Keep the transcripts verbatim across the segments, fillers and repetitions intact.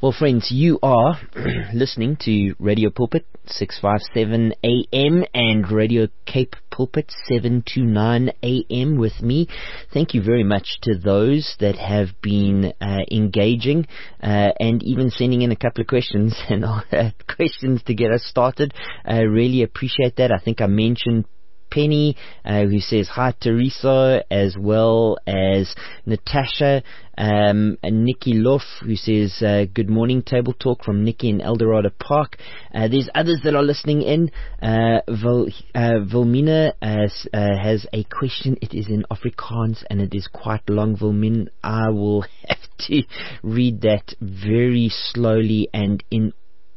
Well, friends, you are listening to Radio Pulpit six fifty-seven A M and Radio Cape Pulpit seven twenty-nine A M with me. Thank you very much to those that have been uh, engaging uh, and even sending in a couple of questions and uh, questions to get us started. I really appreciate that. I think I mentioned Penny, uh, who says hi, Teresa, as well as Natasha, um, and Nikki Loff, who says uh, good morning, Table Talk from Nikki in Eldorado Park. Uh, there's others that are listening in. Uh, Vil, uh, Vilmina uh, uh, has a question. It is in Afrikaans and it is quite long, Vilmin. I will have to read that very slowly and in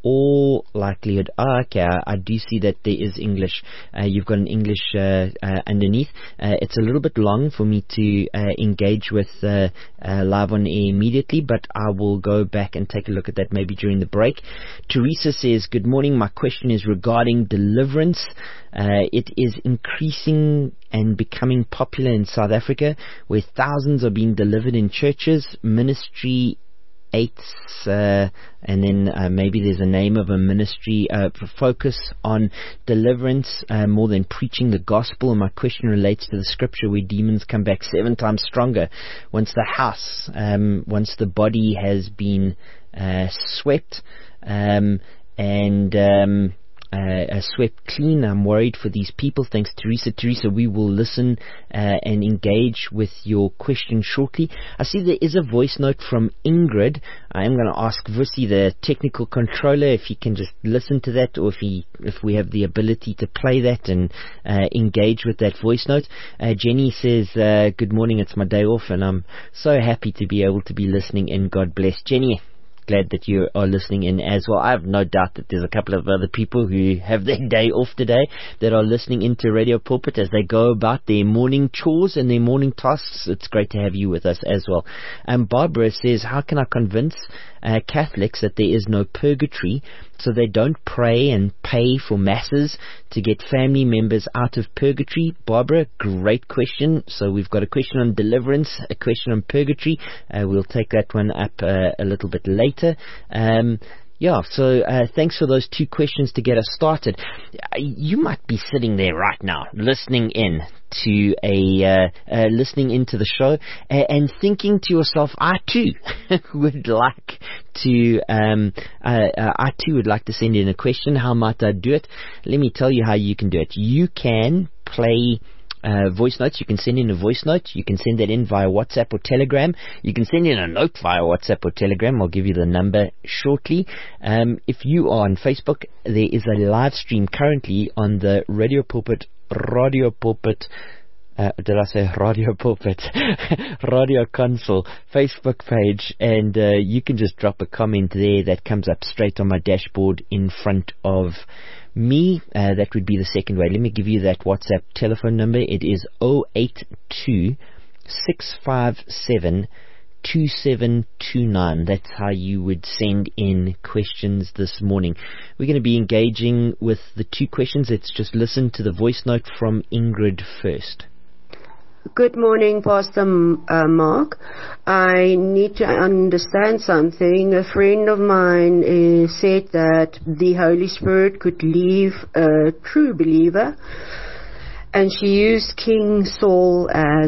all likelihood. Ah, okay, I, I do see that there is English. Uh, you've got an English uh, uh, underneath. Uh, it's a little bit long for me to uh, engage with uh, uh, live on air immediately, but I will go back and take a look at that maybe during the break. Teresa says, good morning. My question is regarding deliverance. Uh, it is increasing and becoming popular in South Africa, where thousands are being delivered in churches, ministry eight, uh, and then uh, maybe there's a name of a ministry, uh, focus on deliverance uh, more than preaching the gospel. And my question relates to the scripture where demons come back seven times stronger once the house, um, once the body has been uh, swept um, and um, Uh, uh, swept clean. I'm worried for these people. Thanks, Teresa. Teresa, we will listen uh, and engage with your question shortly. I see there is a voice note from Ingrid. I am going to ask Vusi, the technical controller, if he can just listen to that, or if he, if we have the ability to play that and uh, engage with that voice note. Uh, Jenny says, uh, good morning, it's my day off, and I'm so happy to be able to be listening in. God bless. Jenny, glad that you are listening in as well. I have no doubt that there's a couple of other people who have their day off today that are listening into Radio Pulpit as they go about their morning chores and their morning tasks. It's great to have you with us as well. Um, Barbara says, how can I convince uh, Catholics that there is no purgatory so they don't pray and pay for masses to get family members out of purgatory? Barbara, great question. So we've got a question on deliverance, a question on purgatory. Uh, we'll take that one up uh, a little bit later. Um, Yeah, so uh, thanks for those two questions to get us started. You might be sitting there right now, listening in to a uh, uh, listening into the show uh, and thinking to yourself, I too would like to um, uh, uh, I too would like to send in a question. How might I do it? Let me tell you how you can do it. You can play Uh, voice notes. You can send in a voice note. You can send that in via WhatsApp or Telegram. You can send in a note via WhatsApp or Telegram. I'll give you the number shortly. Um, if you are on Facebook, there is a live stream currently on the Radio Pulpit, Radio Pulpit, Uh, did I say Radio Pulpit? Radio Console Facebook page, and uh, you can just drop a comment there that comes up straight on my dashboard in front of me. Uh, that would be the second way. Let me give you that WhatsApp telephone number. It is zero eight two, six five seven, two seven two nine. That's how you would send in questions this morning. We're going to be engaging with the two questions. Let's just listen to the voice note from Ingrid first. Good morning, Pastor uh, Mark. I need to understand something. A friend of mine uh, said that the Holy Spirit could leave a true believer, and she used King Saul as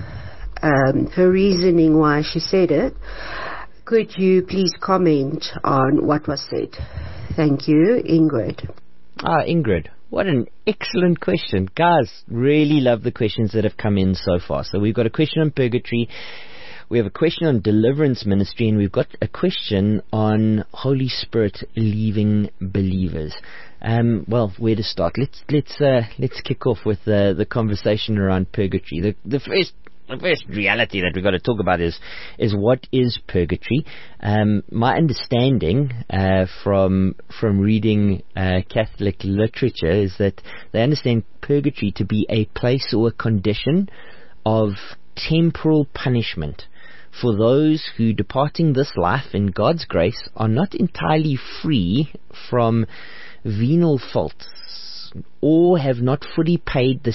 um, her reasoning why she said it. Could you please comment on what was said? Thank you, Ingrid. Ah, Ingrid. What an excellent question. Guys, really love the questions that have come in so far. So we've got a question on purgatory, we have a question on deliverance ministry, and we've got a question on Holy Spirit leaving believers. Um, well, where to start? Let's let's uh, let's kick off with uh, the conversation around purgatory. The the first The first reality that we've got to talk about is is what is purgatory. Um, my understanding uh, from from reading uh, Catholic literature is that they understand purgatory to be a place or a condition of temporal punishment for those who, departing this life in God's grace, are not entirely free from venial faults, or have not fully paid the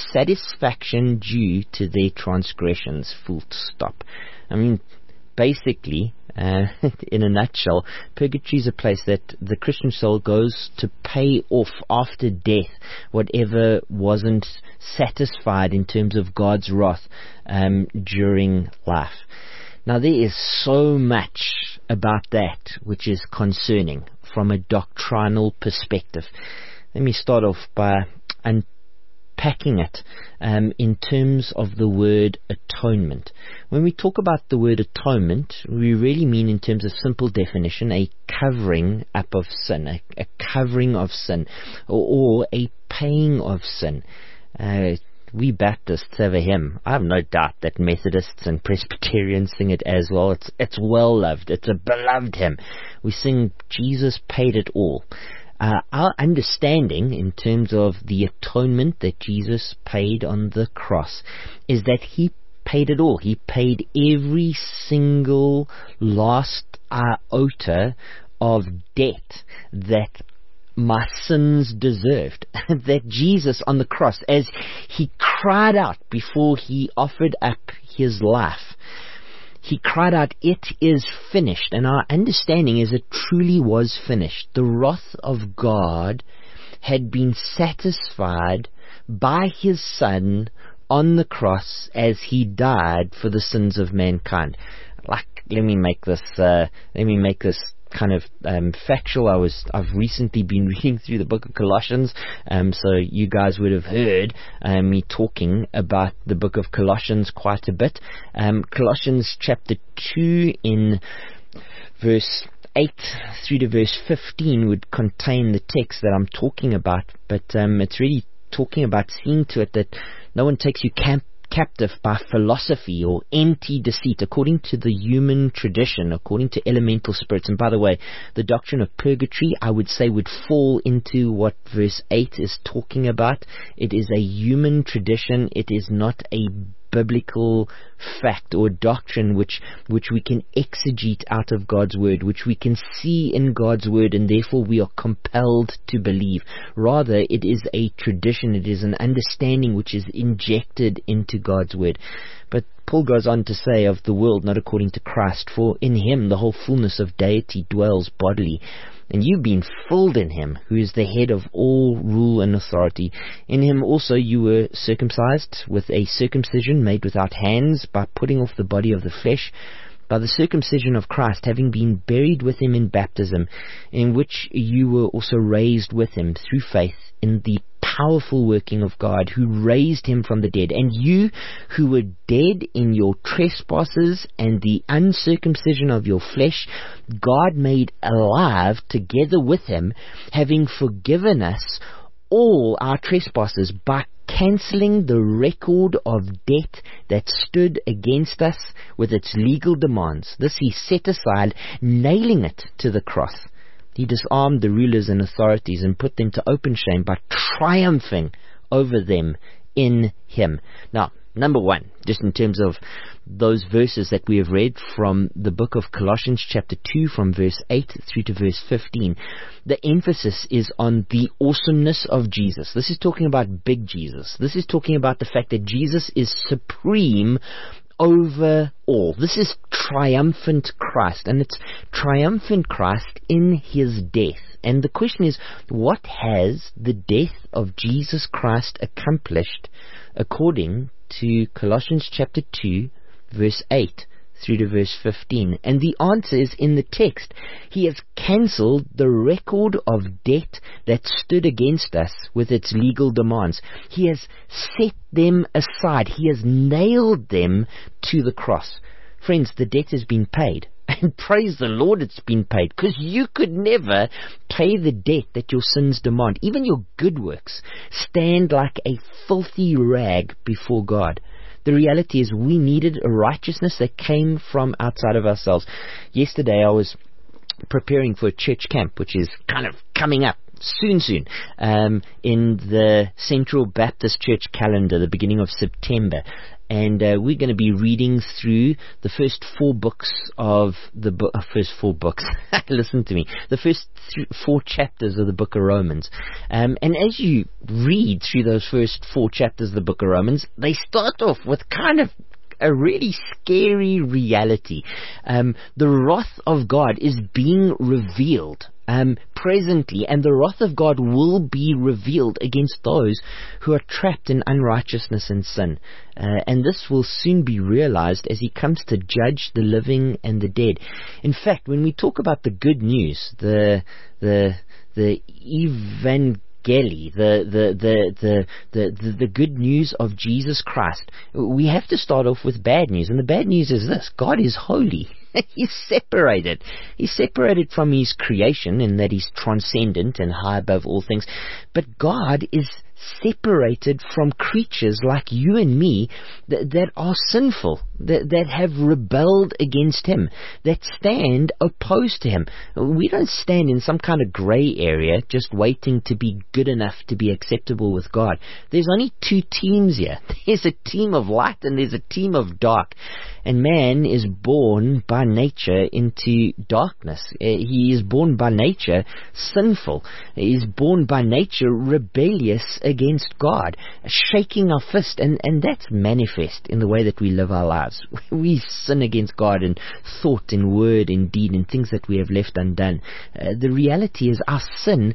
satisfaction due to their transgressions. Full stop. I mean, basically, Uh, in a nutshell, purgatory is a place that the Christian soul goes to pay off after death whatever wasn't satisfied in terms of God's wrath um, during life. Now, there is so much about that which is concerning from a doctrinal perspective. Let me start off by unpacking it um, in terms of the word atonement. When we talk about the word atonement, we really mean, in terms of simple definition, a covering up of sin, a, a covering of sin, or, or a paying of sin. Uh, We Baptists have a hymn. I have no doubt that Methodists and Presbyterians sing it as well. It's it's well loved. It's a beloved hymn. We sing, Jesus paid it all. Uh, our understanding in terms of the atonement that Jesus paid on the cross is that He paid it all. He paid every single last iota of debt that my sins deserved. That Jesus on the cross, as He cried out before He offered up His life, He cried out, "It is finished." And our understanding is it truly was finished. The wrath of God had been satisfied by His Son on the cross as He died for the sins of mankind. Like, let me make this, uh, let me make this kind of um, factual. I was I've recently been reading through the book of Colossians, um, so you guys would have heard um, me talking about the book of Colossians quite a bit. Um, Colossians chapter two in verse eight through to verse fifteen would contain the text that I'm talking about, but um, it's really talking about seeing to it that no one takes you camp captive by philosophy or empty deceit, according to the human tradition, according to elemental spirits. And by the way, the doctrine of purgatory, I would say, would fall into what verse eight is talking about. It is a human tradition. It is not a biblical fact or doctrine which which we can exegete out of God's word, which we can see in God's word, and therefore we are compelled to believe. Rather, it is a tradition. It is an understanding which is injected into God's word. But Paul goes on to say of the world not according to Christ, for in Him the whole fullness of deity dwells bodily. And you've been filled in Him, who is the head of all rule and authority. In Him also you were circumcised with a circumcision made without hands, by putting off the body of the flesh, by the circumcision of Christ, having been buried with Him in baptism, in which you were also raised with Him through faith in the powerful working of God, who raised Him from the dead. And you who were dead in your trespasses and the uncircumcision of your flesh, God made alive together with Him, having forgiven us all our trespasses by cancelling the record of debt that stood against us with its legal demands. This He set aside, nailing it to the cross. He disarmed the rulers and authorities and put them to open shame by triumphing over them in Him. Now, number one, just in terms of those verses that we have read from the book of Colossians chapter two, from verse eight through to verse fifteen, the emphasis is on the awesomeness of Jesus. This is talking about big Jesus. This is talking about the fact that Jesus is supreme over all. This is triumphant Christ, and it's triumphant Christ in His death. And the question is, what has the death of Jesus Christ accomplished according to Colossians chapter two, verse eight through to verse fifteen? And the answer is in the text. He has cancelled the record of debt that stood against us with its legal demands. He has set them aside. He has nailed them to the cross. Friends, the debt has been paid. And praise the Lord, it's been paid, because you could never pay the debt that your sins demand. Even your good works stand like a filthy rag before God. The reality is we needed a righteousness that came from outside of ourselves. Yesterday I was preparing for a church camp, which is kind of coming up soon, soon, um, in the Central Baptist Church calendar, the beginning of September. And uh, we're going to be reading through the first four books of the book, uh, first four books, listen to me, the first th- four chapters of the book of Romans. Um, and as you read through those first four chapters of the book of Romans, they start off with kind of a really scary reality. Um, the wrath of God is being revealed Um, presently, and the wrath of God will be revealed against those who are trapped in unrighteousness and sin. Uh, and this will soon be realized as he comes to judge the living and the dead. In fact, when we talk about the good news, the the the evangelium, The, the, the, the, the, the good news of Jesus Christ, we have to start off with bad news. And the bad news is this: God is holy. He's separated. He's separated from his creation in that he's transcendent and high above all things. But God is separated from creatures like you and me that, that are sinful, that, that have rebelled against him, that stand opposed to him. We don't stand in some kind of grey area just waiting to be good enough to be acceptable with God. There's only two teams here. There's a team of light and there's a team of dark. And man is born by nature into darkness. He is born by nature sinful. He is born by nature rebellious against God, shaking our fist, and, and that's manifest in the way that we live our lives. We sin against God in thought, in word, in deed, in things that we have left undone. Uh, the reality is our sin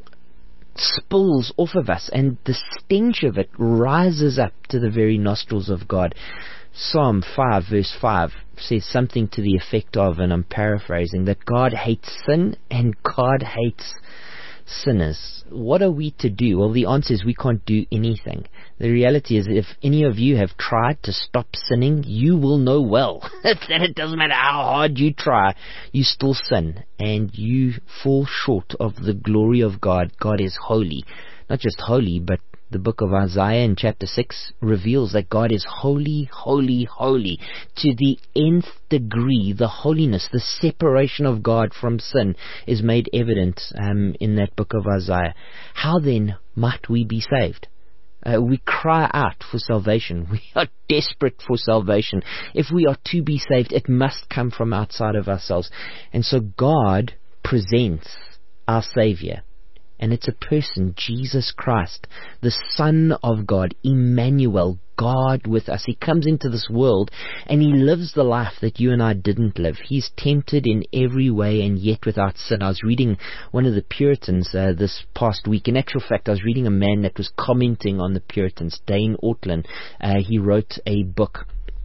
spills off of us, and the stench of it rises up to the very nostrils of God. Psalm five verse five says something to the effect of, and I'm paraphrasing, that God hates sin and God hates sinners. What are we to do? Well, the answer is we can't do anything. The reality is, if any of you have tried to stop sinning, you will know well that it doesn't matter how hard you try, you still sin, and you fall short of the glory of God. God is holy. Not just holy, but the book of Isaiah in chapter six reveals that God is holy, holy, holy. To the nth degree, the holiness, the separation of God from sin is made evident um, in that book of Isaiah. How then might we be saved? Uh, we cry out for salvation. We are desperate for salvation. If we are to be saved, it must come from outside of ourselves. And so God presents our Savior. And it's a person, Jesus Christ, the Son of God, Emmanuel, God with us. He comes into this world and he lives the life that you and I didn't live. He's tempted in every way and yet without sin. I was reading one of the Puritans uh, this past week. In actual fact, I was reading a man that was commenting on the Puritans, Dane Ortlund. Uh, he wrote a book,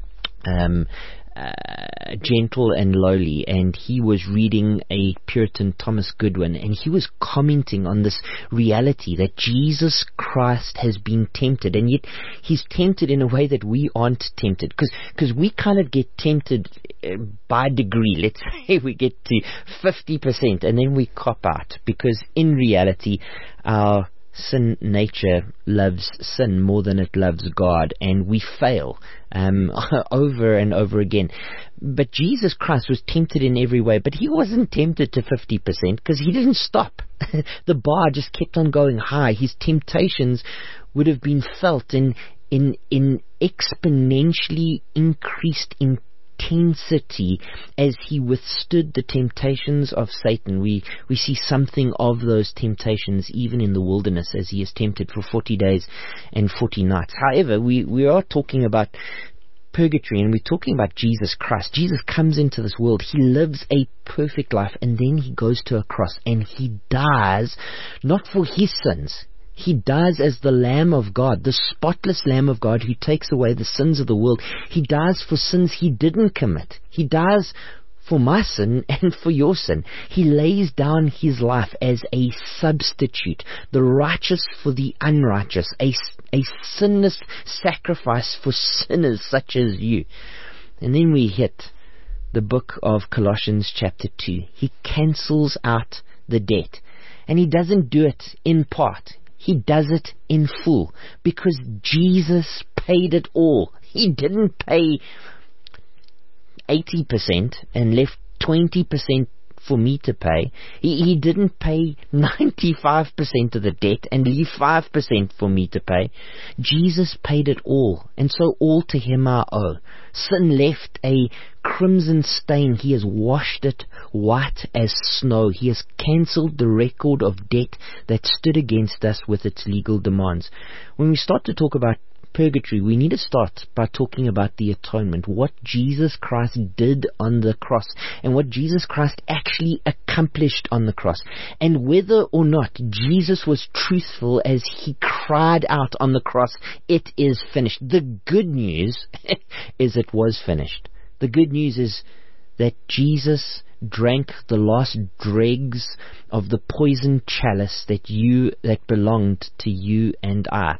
um, Uh, Gentle and Lowly, and he was reading a Puritan, Thomas Goodwin, and he was commenting on this reality that Jesus Christ has been tempted, and yet he's tempted in a way that we aren't tempted, because because we kind of get tempted uh, by degree. Let's say we get to fifty percent and then we cop out, because in reality our sin nature loves sin more than it loves God, and we fail um, over and over again. But Jesus Christ was tempted in every way, but he wasn't tempted to fifty percent, because he didn't stop. The bar just kept on going high. His temptations would have been felt in in in exponentially increased in intensity as he withstood the temptations of Satan. We we see something of those temptations even in the wilderness as he is tempted for forty days and forty nights. However, we, we are talking about purgatory, and we're talking about Jesus Christ. Jesus comes into this world. He lives a perfect life, and then he goes to a cross and he dies not for his sins. He dies as the Lamb of God, the spotless Lamb of God who takes away the sins of the world. He dies for sins he didn't commit. He dies for my sin and for your sin. He lays down his life as a substitute, the righteous for the unrighteous, a, a sinless sacrifice for sinners such as you. And then we hit the book of Colossians chapter two. He cancels out the debt, and he doesn't do it in part. He does it in full, because Jesus paid it all. He didn't pay eighty percent and left twenty percent for me to pay. He, he didn't pay ninety-five percent of the debt and leave five percent for me to pay. Jesus paid it all, and so all to him I owe. Sin left a crimson stain. He has washed it white as snow. He has cancelled the record of debt that stood against us with its legal demands. When we start to talk about purgatory, we need to start by talking about the atonement, what Jesus Christ did on the cross, and what Jesus Christ actually accomplished on the cross, and whether or not Jesus was truthful as he cried out on the cross, "It is finished." The good news is it was finished. The good news is that Jesus drank the last dregs of the poison chalice that you that belonged to you and I.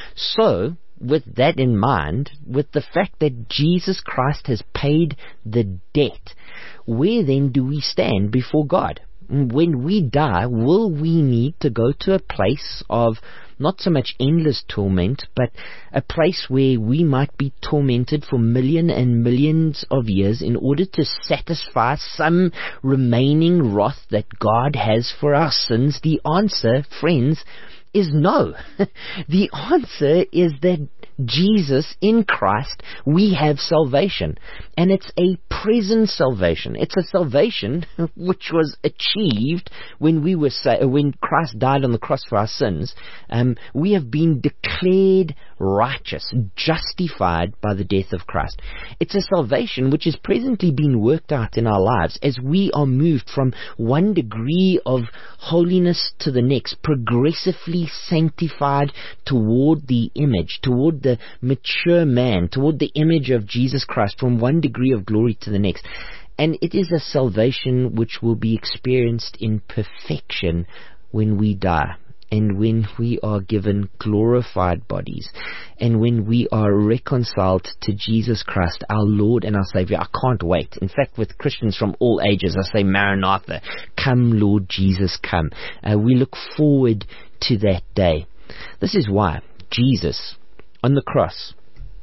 So, with that in mind, with the fact that Jesus Christ has paid the debt, where then do we stand before God? When we die, will we need to go to a place of not so much endless torment, but a place where we might be tormented for millions and millions of years in order to satisfy some remaining wrath that God has for our sins? The answer, friends, is no. The answer is that Jesus, in Christ, we have salvation. And it's a present salvation. It's a salvation which was achieved when we were sa- when Christ died on the cross for our sins. Um, we have been declared righteous, justified by the death of Christ. It's a salvation which is presently being worked out in our lives as we are moved from one degree of holiness to the next, progressively sanctified toward the image, toward the mature man, toward the image of Jesus Christ, from one degree of glory to the next. And it is a salvation which will be experienced in perfection when we die, and when we are given glorified bodies, and when we are reconciled to Jesus Christ, our Lord and our Savior. I can't wait. In fact, with Christians from all ages, I say, Maranatha, come Lord Jesus, come. Uh, we look forward to that day. This is why Jesus, on the cross,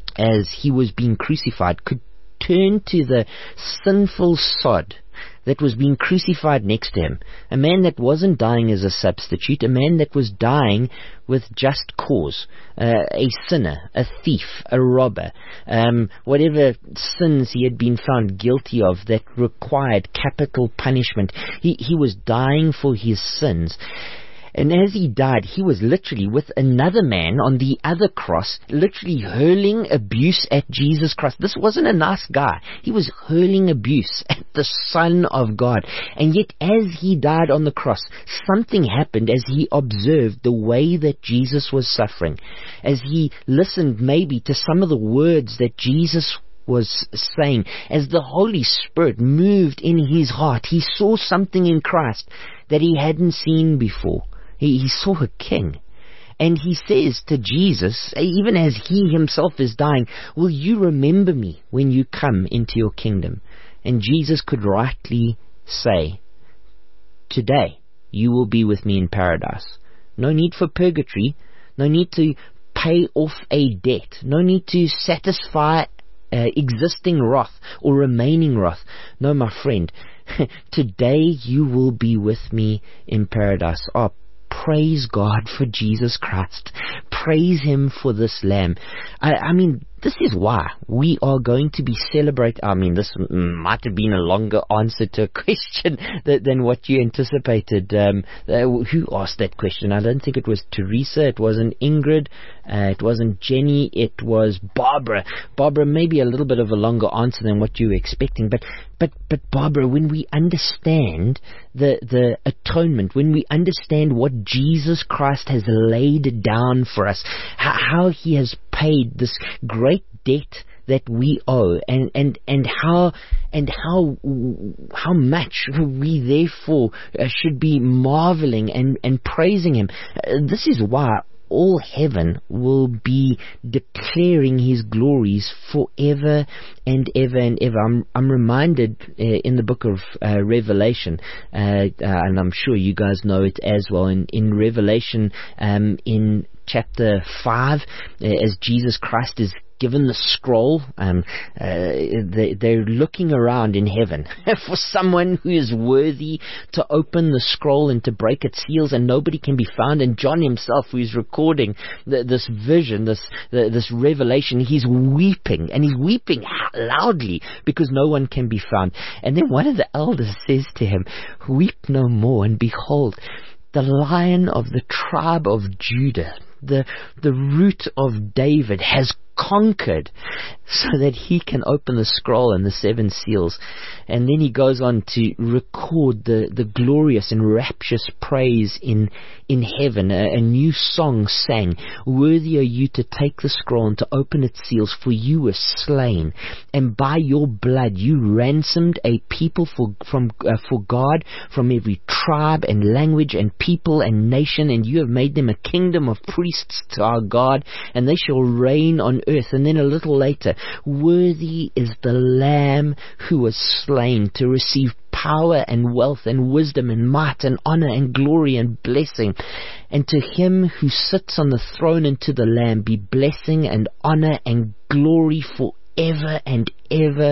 as he was being crucified, could turn to the sinful sod that was being crucified next to him, a man that wasn't dying as a substitute, a man that was dying with just cause, uh, a sinner, a thief, a robber, um, whatever sins he had been found guilty of that required capital punishment. He, he was dying for his sins. And as he died, he was literally with another man on the other cross, literally hurling abuse at Jesus Christ. This wasn't a nice guy. He was hurling abuse at the Son of God. And yet, as he died on the cross, something happened as he observed the way that Jesus was suffering, as he listened maybe to some of the words that Jesus was saying, as the Holy Spirit moved in his heart. He saw something in Christ that he hadn't seen before. He, he saw a king. And he says to Jesus, even as he himself is dying, will you remember me when you come into your kingdom? And Jesus could rightly say, today you will be with me in paradise. No need for purgatory. No need to pay off a debt. No need to satisfy uh, existing wrath or remaining wrath. No, my friend, today you will be with me in paradise. Oh, praise God for Jesus Christ. Praise Him for this Lamb. I, I mean, this is why we are going to be celebrating. I mean, this might have been a longer answer to a question than, than what you anticipated. Um, uh, who asked that question? I don't think it was Teresa. It wasn't Ingrid. Uh, it wasn't Jenny. It was Barbara. Barbara, maybe a little bit of a longer answer than what you were expecting. But, but, but Barbara, when we understand the the atonement, when we understand what Jesus Christ has laid down for us, how, how He has paid this great debt that we owe, and and and how and how how much we therefore uh, should be marveling and and praising Him. Uh, this is why all heaven will be declaring His glories forever and ever and ever. I'm, I'm reminded uh, in the book of uh, Revelation, uh, uh, and I'm sure you guys know it as well, in, in Revelation um, in chapter five, uh, as Jesus Christ is given the scroll, um, uh, they, they're looking around in heaven for someone who is worthy to open the scroll and to break its seals, and nobody can be found. And John himself, who is recording the, this vision, this the, this revelation, he's weeping, and he's weeping loudly because no one can be found. And then one of the elders says to him, "Weep no more, and behold, the Lion of the tribe of Judah, the the root of David has conquered, so that he can open the scroll and the seven seals. And then he goes on to record the, the glorious and rapturous praise in in heaven, a, a new song sang, "Worthy are you to take the scroll and to open its seals, for you were slain, and by your blood you ransomed a people for from uh, for God from every tribe and language and people and nation, and you have made them a kingdom of priests to our God, and they shall reign on earth." And then a little later, "Worthy is the Lamb who was slain to receive power and wealth and wisdom and might and honor and glory and blessing. And to him who sits on the throne and to the Lamb be blessing and honor and glory forever and ever."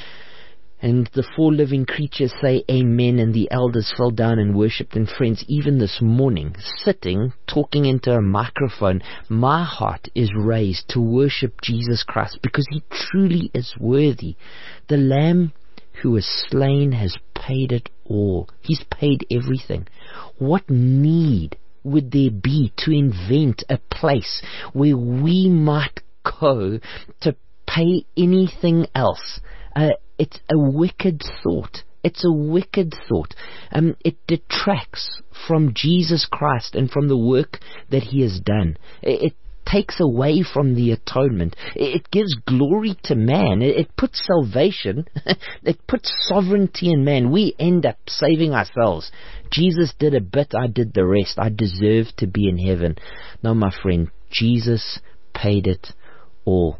And the four living creatures say amen, and the elders fell down and worshipped. And friends, even this morning, sitting, talking into a microphone, my heart is raised to worship Jesus Christ, because he truly is worthy. The Lamb who was slain has paid it all. He's paid everything. What need would there be to invent a place where we might go to pay anything else? Uh, it's a wicked thought. It's a wicked thought. Um, it detracts from Jesus Christ and from the work that he has done. It, it takes away from the atonement. It, it gives glory to man. It, it puts salvation, it puts sovereignty in man. We end up saving ourselves. Jesus did a bit, I did the rest. I deserve to be in heaven. No, my friend, Jesus paid it all.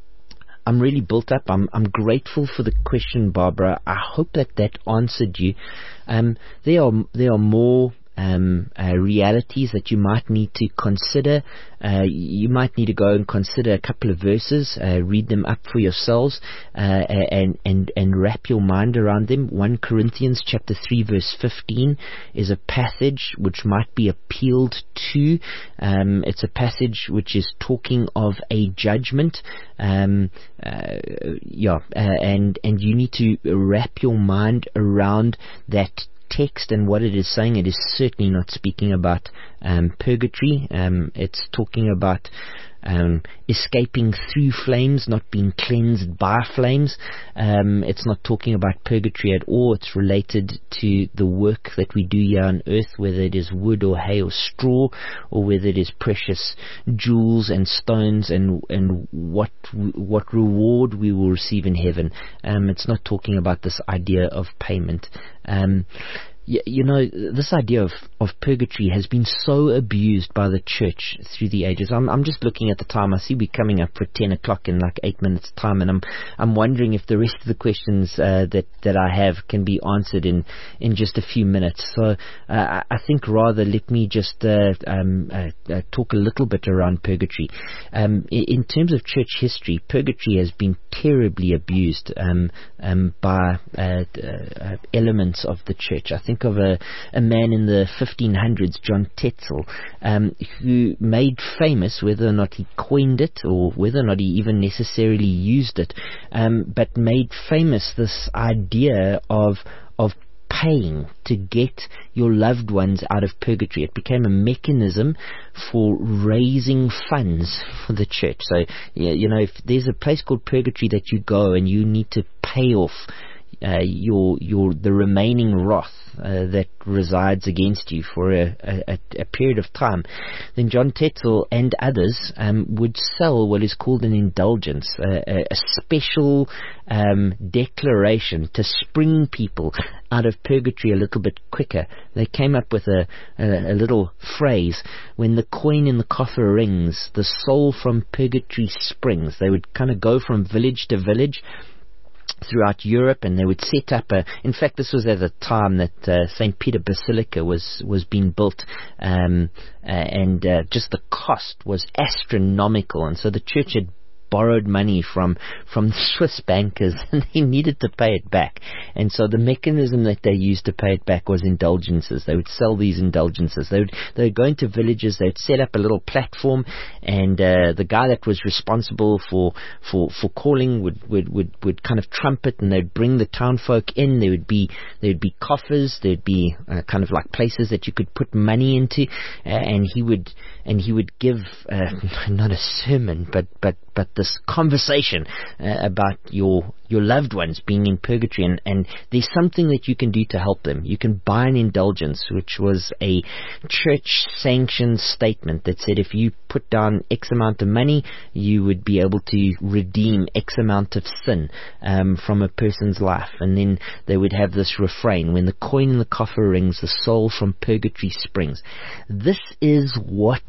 I'm really built up. I'm I'm grateful for the question, Barbara. I hope that that answered you. Um, there are there are more um, uh, realities that you might need to consider. Uh, you might need to go and consider a couple of verses, uh, read them up for yourselves, uh, and and and wrap your mind around them. First Corinthians chapter three verse fifteen is a passage which might be appealed to. Um, it's a passage which is talking of a judgment. Um, uh, yeah, uh, and and you need to wrap your mind around that text and what it is saying. It is certainly not speaking about um, purgatory. Um, it's talking about um, escaping through flames, not being cleansed by flames. Um, it's not talking about purgatory at all. It's related to the work that we do here on earth, whether it is wood or hay or straw, or whether it is precious jewels and stones, and and what what reward we will receive in heaven. Um, it's not talking about this idea of payment. Um, You, you know, this idea of, of purgatory has been so abused by the church through the ages. I'm, I'm just looking at the time. I see we're coming up for ten o'clock in like eight minutes time, and I'm I'm wondering if the rest of the questions uh, that that I have can be answered in, in just a few minutes. So uh, I think rather let me just uh, um, uh, uh, talk a little bit around purgatory. Um, in, in terms of church history, purgatory has been terribly abused um, um, by uh, uh, elements of the church. I think of a, a man in the fifteen hundreds, John Tetzel, um, who made famous, whether or not he coined it or whether or not he even necessarily used it, um, but made famous this idea of of paying to get your loved ones out of purgatory. It became a mechanism for raising funds for the church. So, you know, if there's a place called purgatory that you go and you need to pay off Uh, your your the remaining wrath uh, that resides against you for a, a, a period of time, then John Tetzel and others um, would sell what is called an indulgence, a, a special um, declaration to spring people out of purgatory a little bit quicker. They came up with a, a, a little phrase: when the coin in the coffer rings, the soul from purgatory springs. They would kind of go from village to village throughout Europe, and they would set up a, in fact this was at the time that uh, Saint Peter Basilica was was being built, um, uh, and uh, just the cost was astronomical, and so the church had borrowed money from from Swiss bankers, and they needed to pay it back. And so the mechanism that they used to pay it back was indulgences. They would sell these indulgences. They would they would go into villages. They would set up a little platform, and uh, the guy that was responsible for for for calling would would would would kind of trumpet, and they'd bring the town folk in. There would be there would be coffers. There'd be uh, kind of like places that you could put money into, uh, and he would and he would give uh, not a sermon, but but but this conversation uh, about your your loved ones being in purgatory, and, and there's something that you can do to help them. You can buy an indulgence, which was a church-sanctioned statement that said if you put down X amount of money, you would be able to redeem X amount of sin um, from a person's life. And then they would have this refrain, when the coin in the coffer rings, the soul from purgatory springs. This is what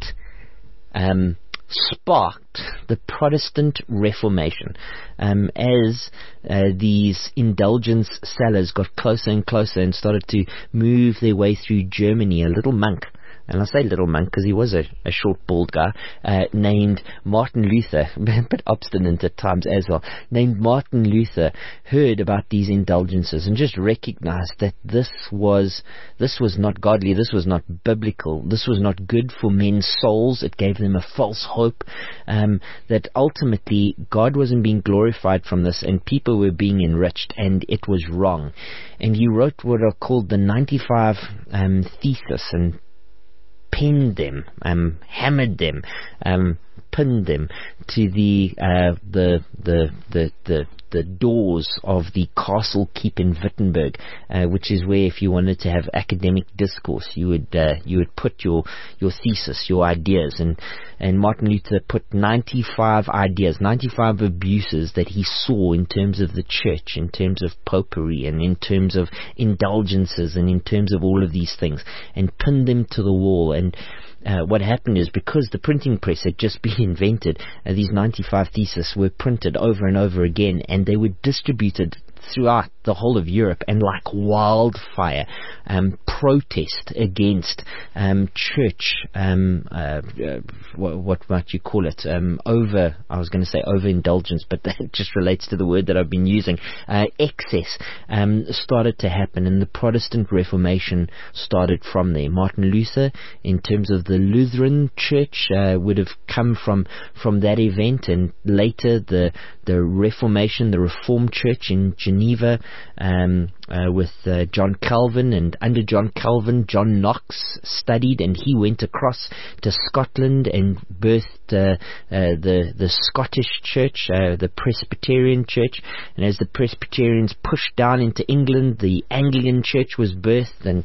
um, sparked the Protestant Reformation. Um, as uh, these indulgence sellers got closer and closer and started to move their way through Germany, a little monk, and I say little monk because he was a, a short, bald guy, uh, named Martin Luther, a bit obstinate at times as well, named Martin Luther, heard about these indulgences and just recognized that this was this was not godly, this was not biblical, this was not good for men's souls. It gave them a false hope, um, that ultimately God wasn't being glorified from this, and people were being enriched, and it was wrong. And he wrote what are called the ninety-five um, Theses, and pinned them, um, hammered them, um, pinned them to the uh, the the the the the doors of the Castle Keep in Wittenberg, uh, which is where, if you wanted to have academic discourse, you would uh, you would put your your thesis, your ideas, and and Martin Luther put ninety-five ideas, ninety-five abuses that he saw in terms of the church, in terms of popery, and in terms of indulgences, and in terms of all of these things, and pinned them to the wall. And Uh, what happened is, because the printing press had just been invented, uh, these ninety-five theses were printed over and over again, and they were distributed throughout the whole of Europe, and like wildfire, um, protest against um, church, um, uh, uh, what, what might you call it, um, over, I was going to say overindulgence, but that just relates to the word that I've been using, uh, excess, um, started to happen, and the Protestant Reformation started from there. Martin Luther, in terms of the Lutheran Church, uh, would have come from, from that event, and later the, the Reformation, the Reformed Church in Geneva, um, uh, with uh, John Calvin, and under John Calvin, John Knox studied, and he went across to Scotland and birthed uh, uh, the the Scottish Church, uh, the Presbyterian Church. And as the Presbyterians pushed down into England, the Anglican Church was birthed. And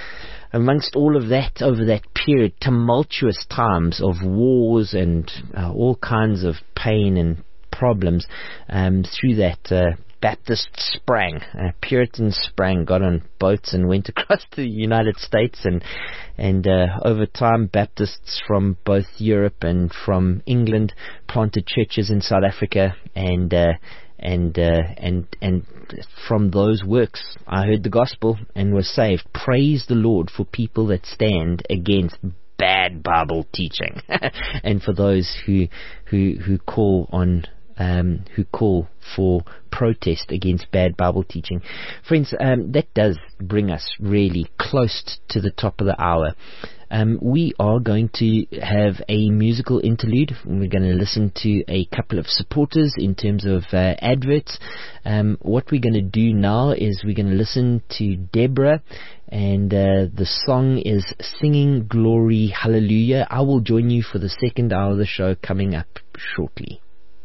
amongst all of that, over that period, tumultuous times of wars and uh, all kinds of pain and problems, um, through that, uh, Baptists sprang, uh, Puritans sprang, got on boats and went across to the United States, and and uh, over time, Baptists from both Europe and from England planted churches in South Africa, and uh, and uh, and and from those works, I heard the gospel and was saved. Praise the Lord for people that stand against bad Bible teaching, and for those who who who call on. Um, who call for protest against bad Bible teaching. Friends, um, that does bring us really close to the top of the hour. Um, we are going to have a musical interlude. We're going to listen to a couple of supporters in terms of uh, adverts. Um, what we're going to do now is we're going to listen to Deborah, and uh, the song is Singing Glory Hallelujah. I will join you for the second hour of the show coming up shortly.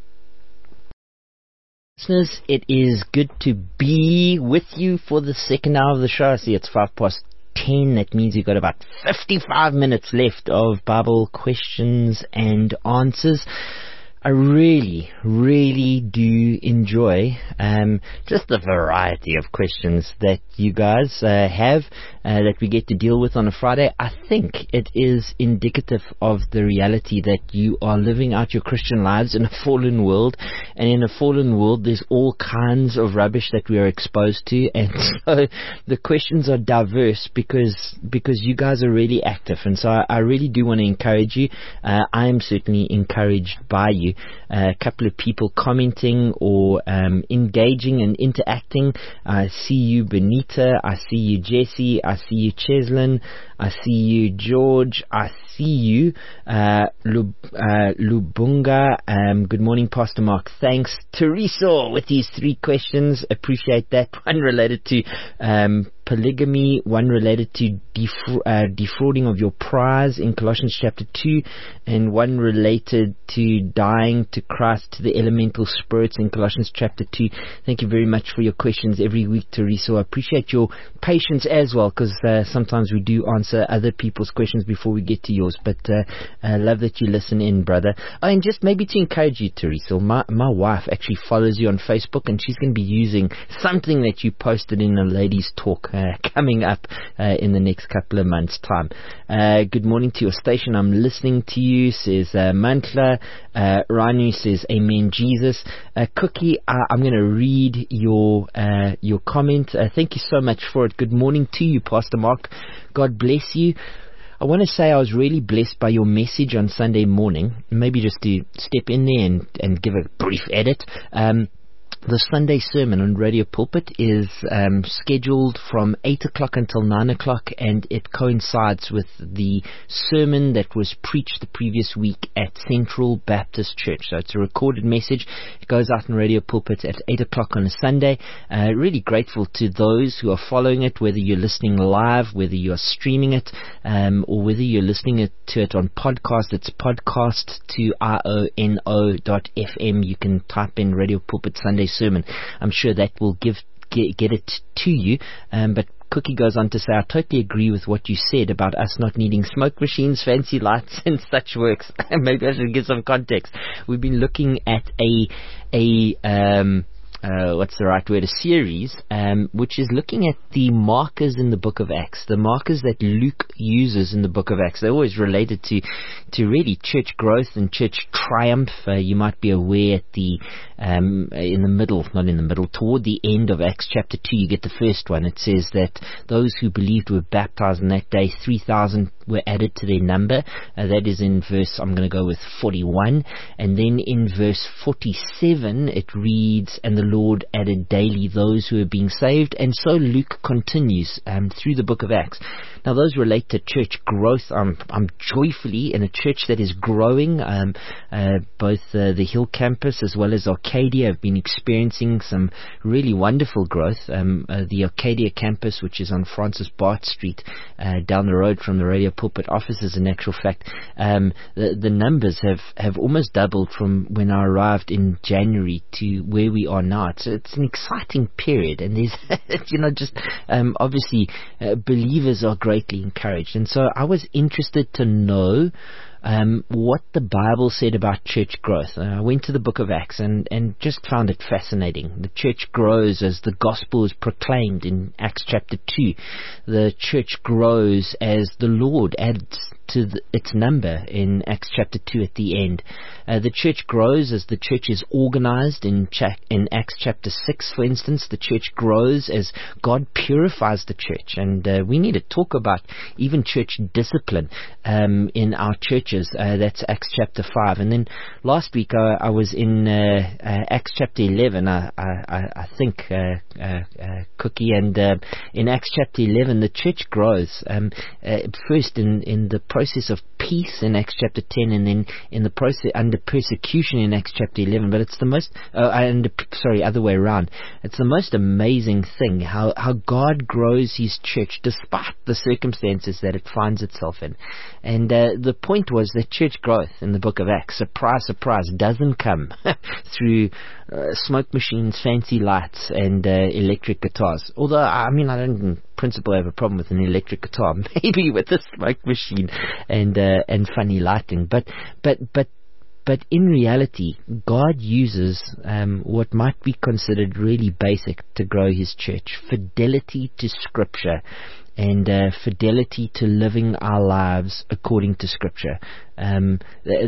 Listeners, it is good to be with you for the second hour of the show. I see it's five past ten. That means you've got about fifty-five minutes left of Bible questions and answers. I really, really do enjoy um, just the variety of questions that you guys uh, have uh, that we get to deal with on a Friday. I think it is indicative of the reality that you are living out your Christian lives in a fallen world, and in a fallen world there's all kinds of rubbish that we are exposed to, and so the questions are diverse because because you guys are really active, and so I, I really do want to encourage you. Uh, I am certainly encouraged by you. you. Uh, a couple of people commenting or um, engaging and interacting. I see you, Benita. I see you, Jesse. I see you, Cheslin. I see you, George. I see you, uh, Lub, uh, Lubunga. Um, good morning, Pastor Mark. Thanks, Teresa, with these three questions. Appreciate that. One related to um, polygamy, one related to defra- uh, defrauding of your prize in Colossians chapter two, and one related to dying to Christ, to the elemental spirits in Colossians chapter two. Thank you very much for your questions every week, Teresa. I appreciate your patience as well, because uh, sometimes we do answer other people's questions before we get to yours, but uh, I love that you listen in, brother. Oh, and just maybe to encourage you, Teresa, my, my wife actually follows you on Facebook, and she's going to be using something that you posted in a ladies' talk uh, coming up uh, in the next couple of months' time. Uh, good morning to your station. I'm listening to you, says uh, Mantla. Uh, Ranu says, Amen, Jesus. Uh, Cookie, uh, I'm going to read your uh, your comment. Uh, thank you so much for it. Good morning to you, Pastor Mark. God bless you. I want to say I was really blessed by your message on Sunday morning. Maybe just to step in there and, and give a brief edit. Um, The Sunday sermon on Radio Pulpit is um, scheduled from eight o'clock until nine o'clock, and it coincides with the sermon that was preached the previous week at Central Baptist Church. So it's a recorded message. It goes out on Radio Pulpit at eight o'clock on a Sunday. Uh, really grateful to those who are following it, whether you're listening live, whether you're streaming it, um, or whether you're listening it, to it on podcast. It's podcast to I O N O dot F M. You can type in Radio Pulpit Sunday sermon. I'm sure that will give get, get it to you. Um, but Cookie goes on to say, I totally agree with what you said about us not needing smoke machines, fancy lights, and such works. Maybe I should give some context. We've been looking at a a um, uh, what's the right word? A series, um, which is looking at the markers in the Book of Acts, the markers that Luke uses in the Book of Acts. They're always related to to really church growth and church triumph. Uh, you might be aware at the um, in the middle, not in the middle, toward the end of Acts chapter two, you get the first one. It says that those who believed were baptized on that day. Three thousand were added to their number. Uh, that is in verse, I'm going to go with forty-one. And then in verse forty-seven, it reads, and the Lord added daily those who are being saved. And so Luke continues um, through the book of Acts. Now those relate to church growth. I'm, I'm joyfully in a church that is growing. Um, uh, both uh, the Hill campus as well as Arcadia have been experiencing some really wonderful growth. Um, uh, the Arcadia campus, which is on Francis Bart Street, uh, down the road from the Radio Pulpit offices, in actual fact, um, the, the numbers have, have almost doubled from when I arrived in January to where we are now. It's, it's an exciting period, and there's, you know, just um, obviously uh, believers are greatly encouraged. And so I was interested to know Um, what the Bible said about church growth. Uh, I went to the book of Acts and, and just found it fascinating. The church grows as the gospel is proclaimed in Acts chapter two. The church grows as the Lord adds to the, its number in Acts chapter two at the end. Uh, the church grows as the church is organized in, cha- in Acts chapter six, for instance. The church grows as God purifies the church. And uh, we need to talk about even church discipline um, in our churches. Uh, that's Acts chapter five. And then last week uh, I was in uh, uh, Acts chapter eleven, I, I, I think, uh, uh, uh, Cookie. And uh, in Acts chapter eleven, the church grows. Um, uh, first in, in the process of peace in Acts chapter ten, and then in the process under persecution in Acts chapter eleven. But it's the most, uh, under, sorry, other way around. It's the most amazing thing how, how God grows His church despite the circumstances that it finds itself in. And uh, the point was that church growth in the book of Acts, surprise, surprise, doesn't come through uh, smoke machines, fancy lights, and uh, electric guitars. Although, I mean, I don't in principle have a problem with an electric guitar, maybe with a smoke machine and uh, and funny lighting. But but but But in reality, God uses um, what might be considered really basic to grow His church: fidelity to Scripture and uh, fidelity to living our lives according to Scripture. Um, th- that's what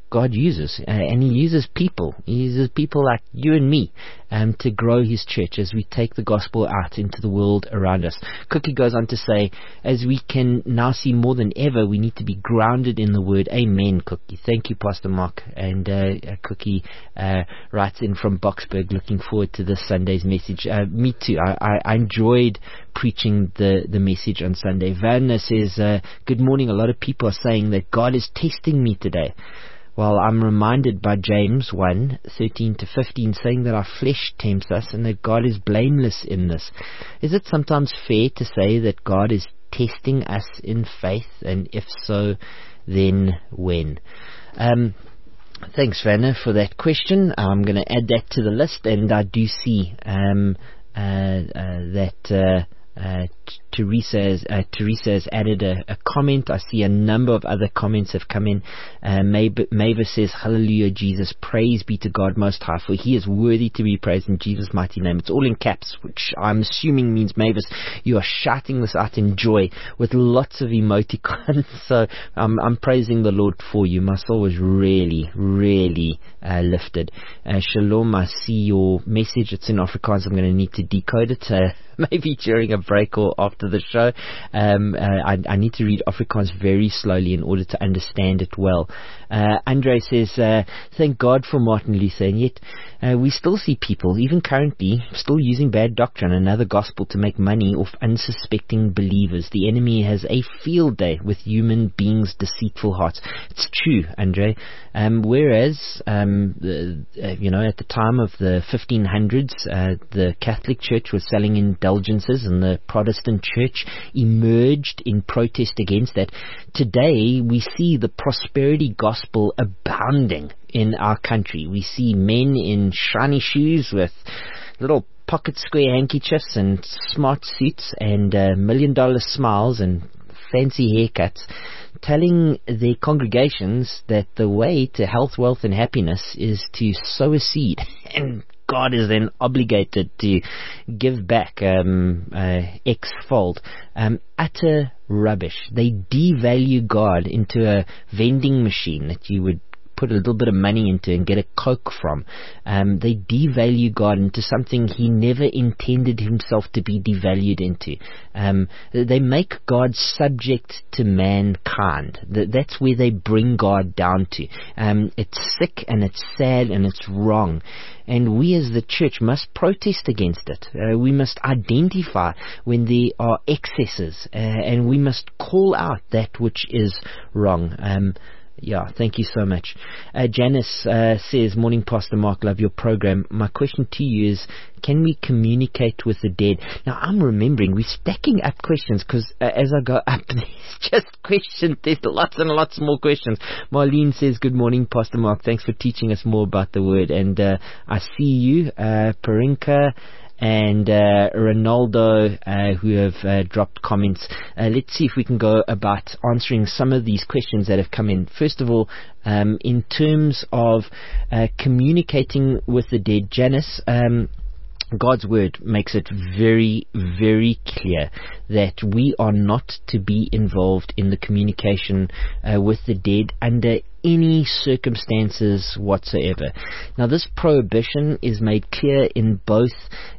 God uses, uh, and He uses people. He uses people like you and me um, to grow His church as we take the gospel out into the world around us. Cookie goes on to say, as we can now see more than ever, we need to be grounded in the Word. Amen, Cookie. Thank you, Pastor Mark. And uh, Cookie uh, writes in from Boksburg, looking forward to this Sunday's message. Uh, me too. I, I, I enjoyed preaching the, the message on Sunday. Vanna says, uh, good morning. A lot of people are saying that God is testing me today. Well, I'm reminded by James one, thirteen to fifteen, saying that our flesh tempts us and that God is blameless in this. Is it sometimes fair to say that God is testing us in faith? And if so, then when? Um, thanks, Vanna, for that question. I'm going to add that to the list, and I do see um, uh, uh, that... Uh, Uh, Teresa has, uh, Teresa has added a, a comment. I see a number of other comments have come in. Uh, Mavis says, hallelujah, Jesus, praise be to God Most High, for He is worthy to be praised in Jesus' mighty name. It's all in caps, which I'm assuming means, Mavis, you are shouting this out in joy with lots of emoticons. So um, I'm praising the Lord for you. My soul was really, really uh, lifted. Uh, Shalom, I see your message. It's in Afrikaans. I'm going to need to decode it. Uh, maybe during a break or after the show. Um, uh, I, I need to read Afrikaans very slowly in order to understand it well. Uh, Andre says, uh, thank God for Martin Luther, and yet uh, we still see people, even currently, still using bad doctrine, another gospel, to make money off unsuspecting believers. The enemy has a field day with human beings' deceitful hearts. It's true, Andre. Um, whereas, um, the, uh, you know, at the time of the fifteen hundreds, uh, the Catholic Church was selling indulgences, and the Protestant Church emerged in protest against that. Today, we see the prosperity gospel abounding in our country. We see men in shiny shoes with little pocket square handkerchiefs and smart suits and uh, million dollar smiles and fancy haircuts, telling their congregations that the way to health, wealth and happiness is to sow a seed, and God is then obligated to give back um, uh, X-fold. Um, utter rubbish. They devalue God into a vending machine that you would put a little bit of money into and get a Coke from. Um, they devalue God into something He never intended Himself to be devalued into. Um, they make God subject to mankind. That's where they bring God down to. Um, it's sick and it's sad and it's wrong. And we as the church must protest against it. Uh, we must identify when there are excesses, uh, and we must call out that which is wrong. Um, Yeah, thank you so much. Uh, Janice uh, says, morning, Pastor Mark, love your program. My question to you is, can we communicate with the dead? Now, I'm remembering, we're stacking up questions, because uh, as I go up, there's just questions. There's lots and lots more questions. Marlene says, good morning, Pastor Mark. Thanks for teaching us more about the Word. And uh, I see you, uh, Parinka and uh, Ronaldo, uh, who have uh, dropped comments. Uh, let's see if we can go about answering some of these questions that have come in. First of all, um, in terms of uh, communicating with the dead, Janice, um, God's Word makes it very, very clear that we are not to be involved in the communication uh, with the dead under any circumstances whatsoever. Now, this prohibition is made clear in both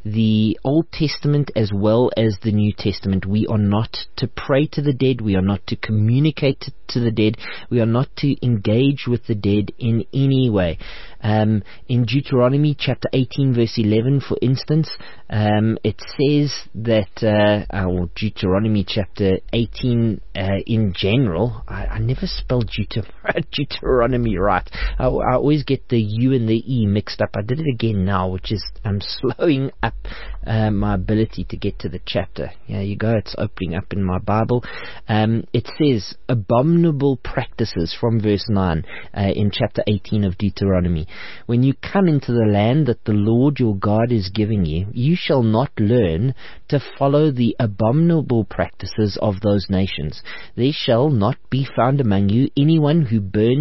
the Old Testament as well as the New Testament. We are not to pray to the dead. We are not to communicate to the dead. We are not to engage with the dead in any way. Um, in Deuteronomy chapter eighteen verse eleven, for instance, um, it says that, uh, or Deuteronomy chapter eighteen uh, in general, I, I never spelled Deuteronomy, Deuteronomy right. I, I always get the U and the E mixed up. I did it again now, which is, I'm slowing up uh, my ability to get to the chapter. There you go, it's opening up in my Bible. Um, it says, abominable practices, from verse nine uh, in chapter eighteen of Deuteronomy. When you come into the land that the Lord your God is giving you, you shall not learn to follow the abominable practices of those nations. There shall not be found among you anyone who burns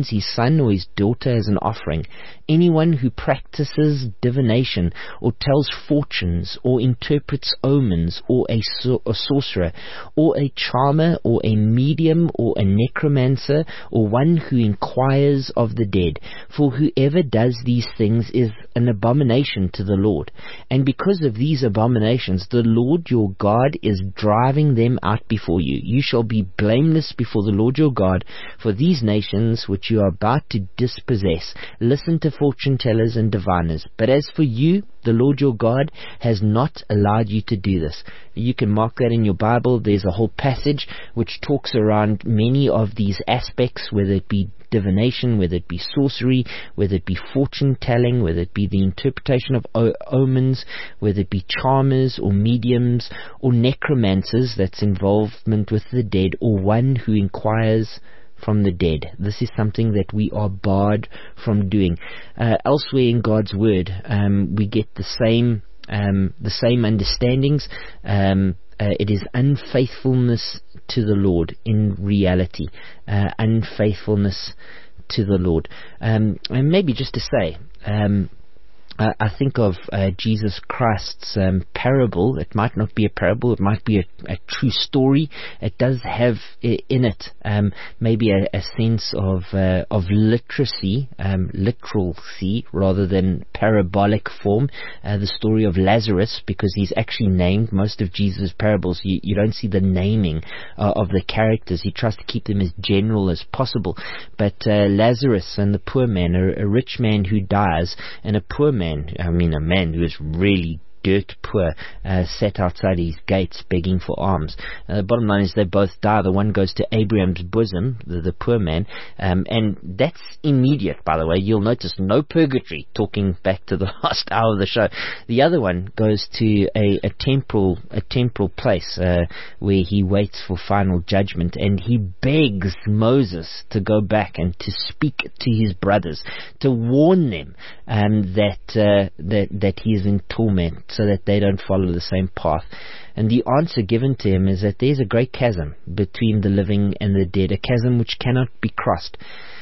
brings his son or his daughter as an offering. Anyone who practices divination or tells fortunes or interprets omens or a, so- a sorcerer or a charmer or a medium or a necromancer or one who inquires of the dead. For whoever does these things is an abomination to the Lord. And because of these abominations, the Lord your God is driving them out before you. You shall be blameless before the Lord your God for these nations which you are about to dispossess. Listen to fortune tellers and diviners. But as for you, the Lord your God has not allowed you to do this. You can mark that in your Bible. There's a whole passage which talks around many of these aspects, whether it be divination, whether it be sorcery, whether it be fortune telling, whether it be the interpretation of o- omens, whether it be charmers or mediums or necromancers, that's involvement with the dead, or one who inquires from the dead. This is something that we are barred from doing. Uh, elsewhere in God's Word, um, we get the same um, the same understandings. Um, uh, it is unfaithfulness to the Lord in reality. Uh, unfaithfulness to the Lord. Um, and maybe just to say, um, Uh, I think of uh, Jesus Christ's um, parable. It might not be a parable, it might be a, a true story. It does have I- in it um, maybe a, a sense of uh, of literacy, um, literalcy, rather than parabolic form. Uh, the story of Lazarus, because he's actually named. Most of Jesus' parables, you, you don't see the naming uh, of the characters. He tries to keep them as general as possible. But uh, Lazarus and the poor man, a, a rich man who dies, and a poor man, I mean a man who is really dirt poor, uh, sat outside his gates begging for alms. Uh, the bottom line is they both die. The one goes to Abraham's bosom, the, the poor man, um, and that's immediate, by the way. You'll notice no purgatory, talking back to the last hour of the show. The other one goes to a, a temporal a temporal place uh, where he waits for final judgment, and he begs Moses to go back and to speak to his brothers, to warn them um, that, uh, that that he is in torment, so that they don't follow the same path. And the answer given to him is that there's a great chasm between the living and the dead, a chasm which cannot be crossed.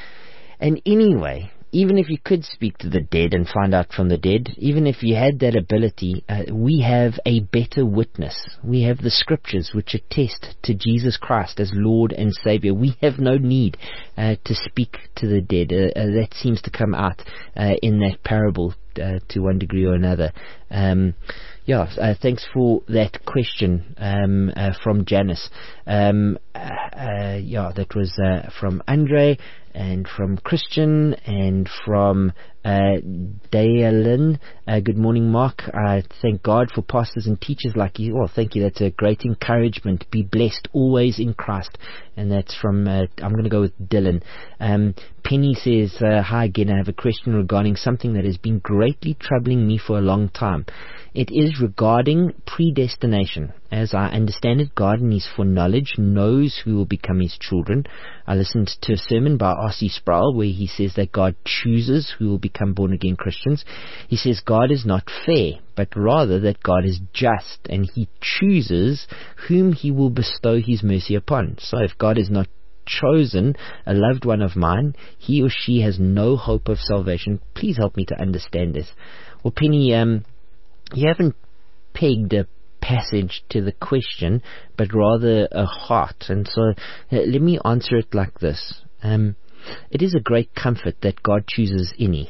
And anyway, even if you could speak to the dead and find out from the dead, even if you had that ability, uh, we have a better witness. We have the scriptures which attest to Jesus Christ as Lord and Savior. We have no need uh, to speak to the dead. Uh, uh, that seems to come out uh, in that parable uh, to one degree or another. Um, yeah, uh, thanks for that question um, uh, from Janice. Um, uh, uh, yeah, that was uh, from Andre, and from Christian, and from uh, Dayalin. Uh, good morning, Mark. I thank God for pastors and teachers like you. Well, thank you. That's a great encouragement. Be blessed always in Christ. And that's from, uh, I'm going to go with Dylan. Um, Penny says, uh, hi again. I have a question regarding something that has been greatly troubling me for a long time. It is regarding predestination. As I understand it, God in His foreknowledge knows who will become His children. I listened to a sermon by R C Sproul where he says that God chooses who will become born-again Christians. He says God is not fair, but rather that God is just, and He chooses whom He will bestow His mercy upon. So if God is not chosen a loved one of mine, he or she has no hope of salvation. Please help me to understand this. Well, Penny, um, you haven't pegged a passage to the question, but rather a heart. And so uh, let me answer it like this. Um, it is a great comfort that God chooses any.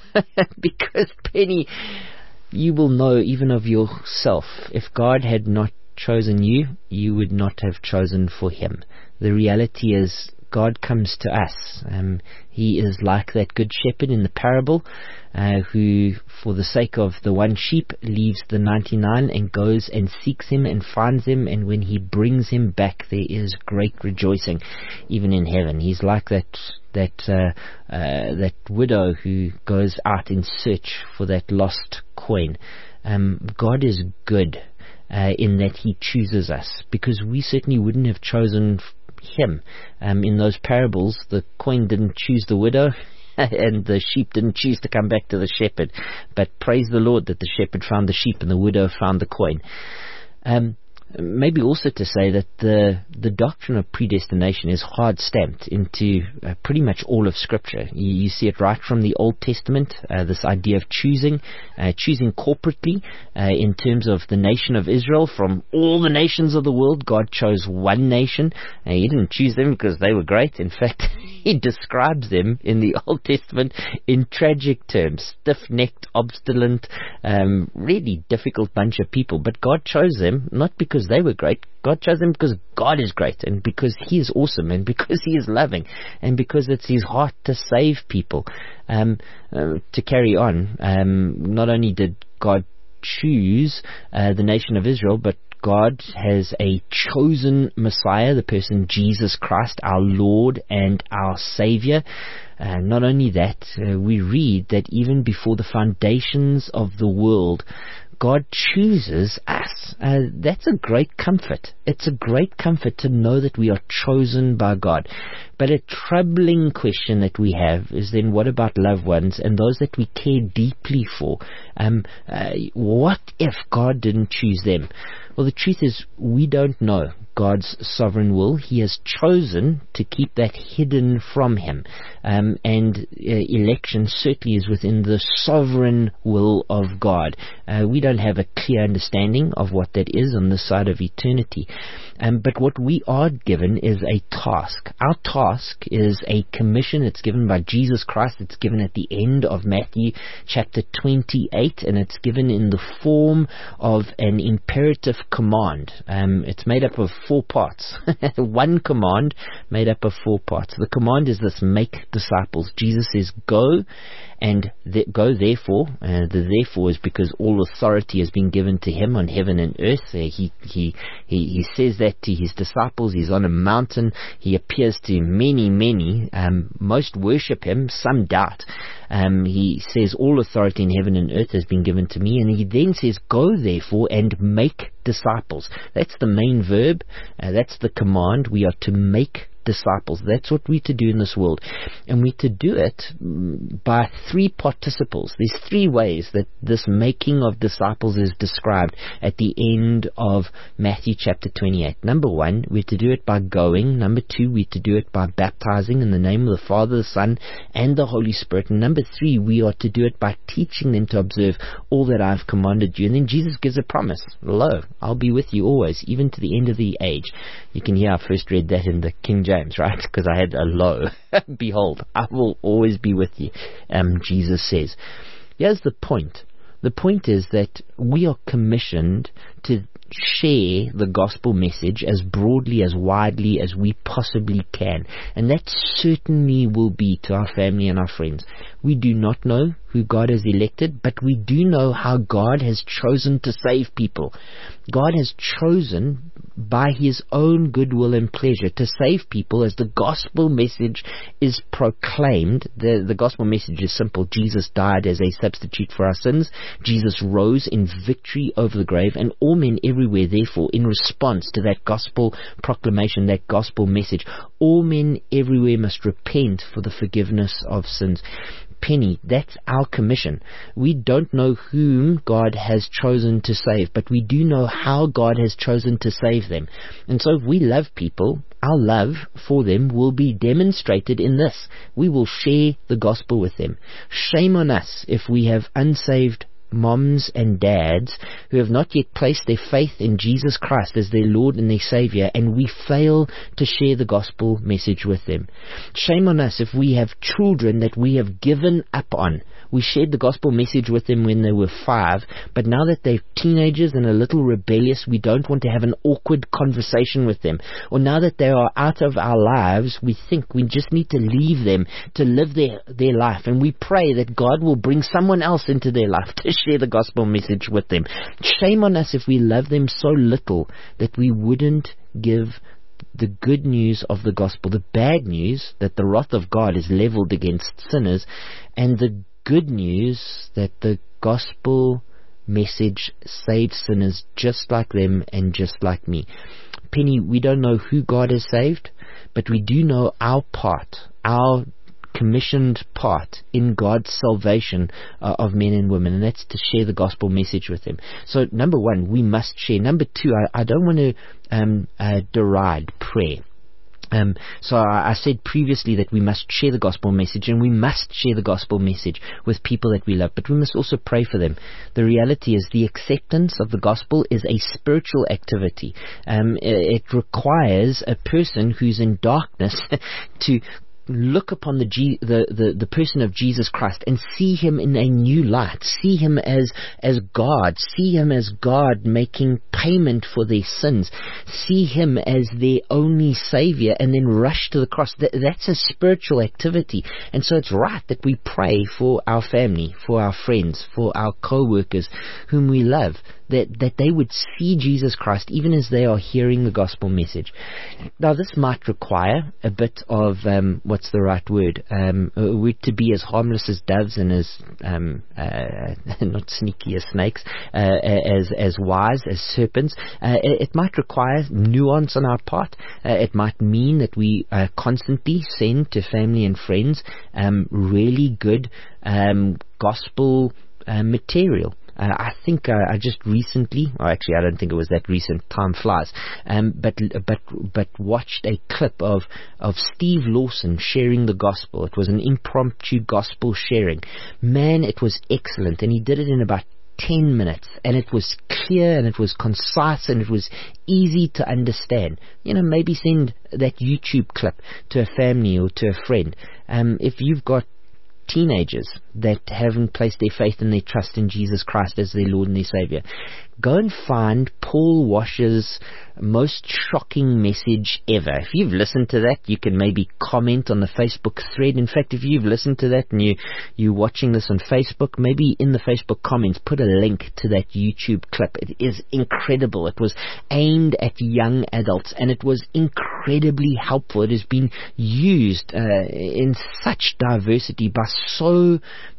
Because, Penny, you will know even of yourself, if God had not chosen you, you would not have chosen for Him. The reality is God comes to us. Um, he is like that good shepherd in the parable, uh, who, for the sake of the one sheep, leaves the ninety-nine and goes and seeks him and finds him. And when He brings him back, there is great rejoicing, even in heaven. He's like that that uh, uh, that widow who goes out in search for that lost coin. Um, God is good uh, in that He chooses us, because we certainly wouldn't have chosen Him. Um, in those parables, the coin didn't choose the widow, and the sheep didn't choose to come back to the shepherd. But praise the Lord that the shepherd found the sheep and the widow found the coin. Um, maybe also to say that the the doctrine of predestination is hard stamped into uh, pretty much all of Scripture. You, you see it right from the Old Testament, uh, this idea of choosing, uh, choosing corporately uh, in terms of the nation of Israel. From all the nations of the world, God chose one nation. Uh, he didn't choose them because they were great. In fact, He describes them in the Old Testament in tragic terms: stiff-necked, obstinate, um, really difficult bunch of people. But God chose them not because they were great. God chose them because God is great, and because He is awesome, and because He is loving, and because it's His heart to save people. Um, uh, to carry on, um, not only did God choose uh, the nation of Israel, but God has a chosen Messiah, the person Jesus Christ, our Lord and our Savior. Uh, not only that, uh, we read that even before the foundations of the world, God chooses us. Uh, that's a great comfort. It's a great comfort to know that we are chosen by God. But a troubling question that we have is then, what about loved ones and those that we care deeply for? Um, uh, what if God didn't choose them? Well, the truth is, we don't know God's sovereign will. He has chosen to keep that hidden from Him. Um, and uh, election certainly is within the sovereign will of God. Uh, we don't have a clear understanding of what that is on this side of eternity. Um, but what we are given is a task. Our task is a commission. It's given by Jesus Christ. It's given at the end of Matthew chapter twenty-eight, and it's given in the form of an imperative command. Um, it's made up of four parts. One command made up of four parts. The command is this: make disciples. Jesus says, go, and th- go therefore. Uh, the therefore is because all authority has been given to Him on heaven and earth. Uh, he, he, he, he says that to His disciples. He's on a mountain. He appears to many, many. Um, most worship Him, some doubt. Um, he says, all authority in heaven and earth has been given to me. And He then says, go therefore and make disciples. That's the main verb. Uh, that's the command. We are to make disciples. That's what we're to do in this world. And we're to do it by three participles. There's three ways that this making of disciples is described at the end of Matthew chapter twenty-eight. Number one, we're to do it by going. Number two, we're to do it by baptizing in the name of the Father, the Son, and the Holy Spirit. And number three, we are to do it by teaching them to observe all that I've commanded you. And then Jesus gives a promise. Lo, I'll be with you always, even to the end of the age. You can hear I first read that in the King James, right? Because I had a lo. Behold, I will always be with you, um, Jesus says. Here's the point. The point is that we are commissioned to share the gospel message as broadly, as widely as we possibly can. And that certainly will be to our family and our friends. We do not know who God has elected, but we do know how God has chosen to save people. God has chosen by His own goodwill and pleasure to save people as the gospel message is proclaimed. The, the gospel message is simple. Jesus died as a substitute for our sins. Jesus rose in victory over the grave, and all men everywhere, therefore, in response to that gospel proclamation, that gospel message, all men everywhere must repent for the forgiveness of sins. Penny, that's our commission. We don't know whom God has chosen to save, but we do know how God has chosen to save them. And so if we love people, our love for them will be demonstrated in this. We will share the gospel with them. Shame on us if we have unsaved moms and dads who have not yet placed their faith in Jesus Christ as their Lord and their Savior, and we fail to share the gospel message with them. Shame on us if we have children that we have given up on. We shared the gospel message with them when they were five, but now that they're teenagers and a little rebellious, we don't want to have an awkward conversation with them. Or now that they are out of our lives, we think we just need to leave them to live their, their life, and we pray that God will bring someone else into their life to share the gospel message with them. Shame on us if we love them so little that we wouldn't give the good news of the gospel, the bad news that the wrath of God is leveled against sinners, and the good news that the gospel message saves sinners just like them and just like me. Penny, we don't know who God has saved, but we do know our part, our commissioned part in God's salvation uh, of men and women, and that's to share the gospel message with them. So number one, we must share. Number two, I, I don't want to um, uh, deride prayer. Um, so I, I said previously that we must share the gospel message, and we must share the gospel message with people that we love, but we must also pray for them. The reality is the acceptance of the gospel is a spiritual activity. Um, it, it requires a person who's in darkness to look upon the, G, the, the, the person of Jesus Christ and see him in a new light, see him as, as God, see him as God making payment for their sins, see him as their only Savior, and then rush to the cross. That, that's a spiritual activity. And so it's right that we pray for our family, for our friends, for our co-workers whom we love, that, that they would see Jesus Christ even as they are hearing the gospel message. Now, this might require a bit of, um, what's the right word? Um, we're to be as harmless as doves and as, um, uh, not sneaky as snakes, uh, as, as wise as serpents. Uh, it, it might require nuance on our part. Uh, it might mean that we uh, constantly send to family and friends um, really good um, gospel uh, material. Uh, I think uh, I just recently, or actually I don't think it was that recent, time flies, um, but but but watched a clip of of Steve Lawson sharing the gospel. It was an impromptu gospel sharing. Man, it was excellent, and he did it in about ten minutes, and it was clear, and it was concise, and it was easy to understand. You know, maybe send that YouTube clip to a family or to a friend. Um, if you've got teenagers that haven't placed their faith and their trust in Jesus Christ as their Lord and their Savior, go and find Paul Washer's most shocking message ever. If you've listened to that, you can maybe comment on the Facebook thread. In fact, if you've listened to that and you, you're watching this on Facebook, maybe in the Facebook comments put a link to that YouTube clip. It is incredible. It was aimed at young adults, and it was incredibly helpful. It has been used uh, in such diversity by so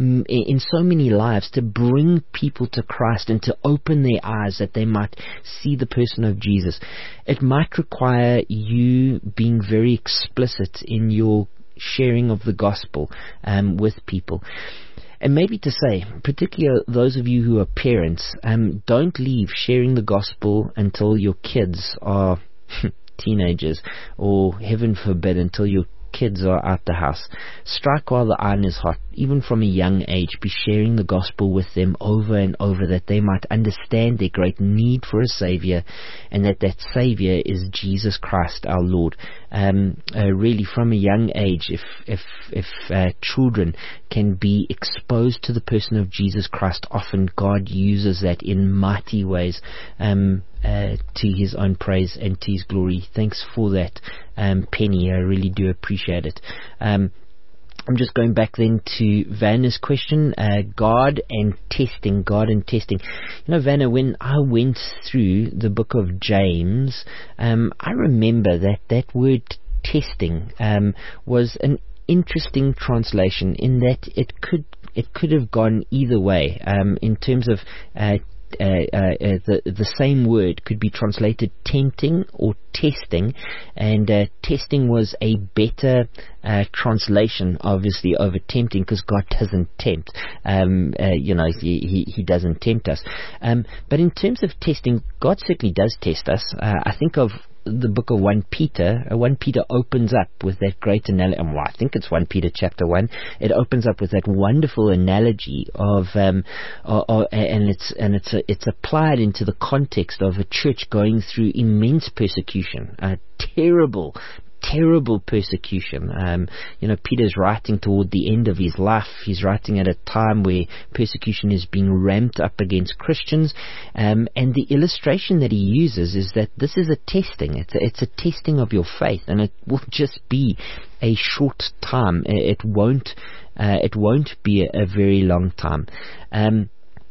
in so many lives to bring people to Christ and to open their eyes that they might see the person of Jesus. It might require you being very explicit in your sharing of the gospel um, with people. And maybe to say, particularly those of you who are parents, um, don't leave sharing the gospel until your kids are teenagers, or heaven forbid, until your kids are out the house. Strike while the iron is hot. Even from a young age, be sharing the gospel with them over and over, that they might understand their great need for a Savior, and that that Savior is Jesus Christ our Lord. Um, uh, really, from a young age, if if if uh, children can be exposed to the person of Jesus Christ, often God uses that in mighty ways um, uh, to His own praise and to His glory. Thanks for that, um, Penny. I really do appreciate it. Um, I'm just going back then to Vanna's question, uh, God and testing, God and testing. You know, Vanna, when I went through the book of James, um, I remember that that word testing um, was an interesting translation, in that it could it could have gone either way um, in terms of uh, Uh, uh, the the same word could be translated tempting or testing, and uh, testing was a better uh, translation, obviously, over tempting, because God doesn't tempt. Um, uh, you know, he, he he doesn't tempt us. Um, but in terms of testing, God certainly does test us. Uh, I think of the book of First Peter. uh, First Peter opens up with that great analogy. Well, I think it's First Peter chapter one. It opens up with that wonderful analogy of, um, or, or, and it's and it's a, it's applied into the context of a church going through immense persecution, uh, terrible. Terrible persecution. Um, you know, Peter's writing toward the end of his life. He's writing at a time where persecution is being ramped up against Christians. Um, and the illustration that he uses is that this is a testing. It's a, it's a testing of your faith, and it will just be a short time. It won't. Uh, it won't be a, a very long time. Um,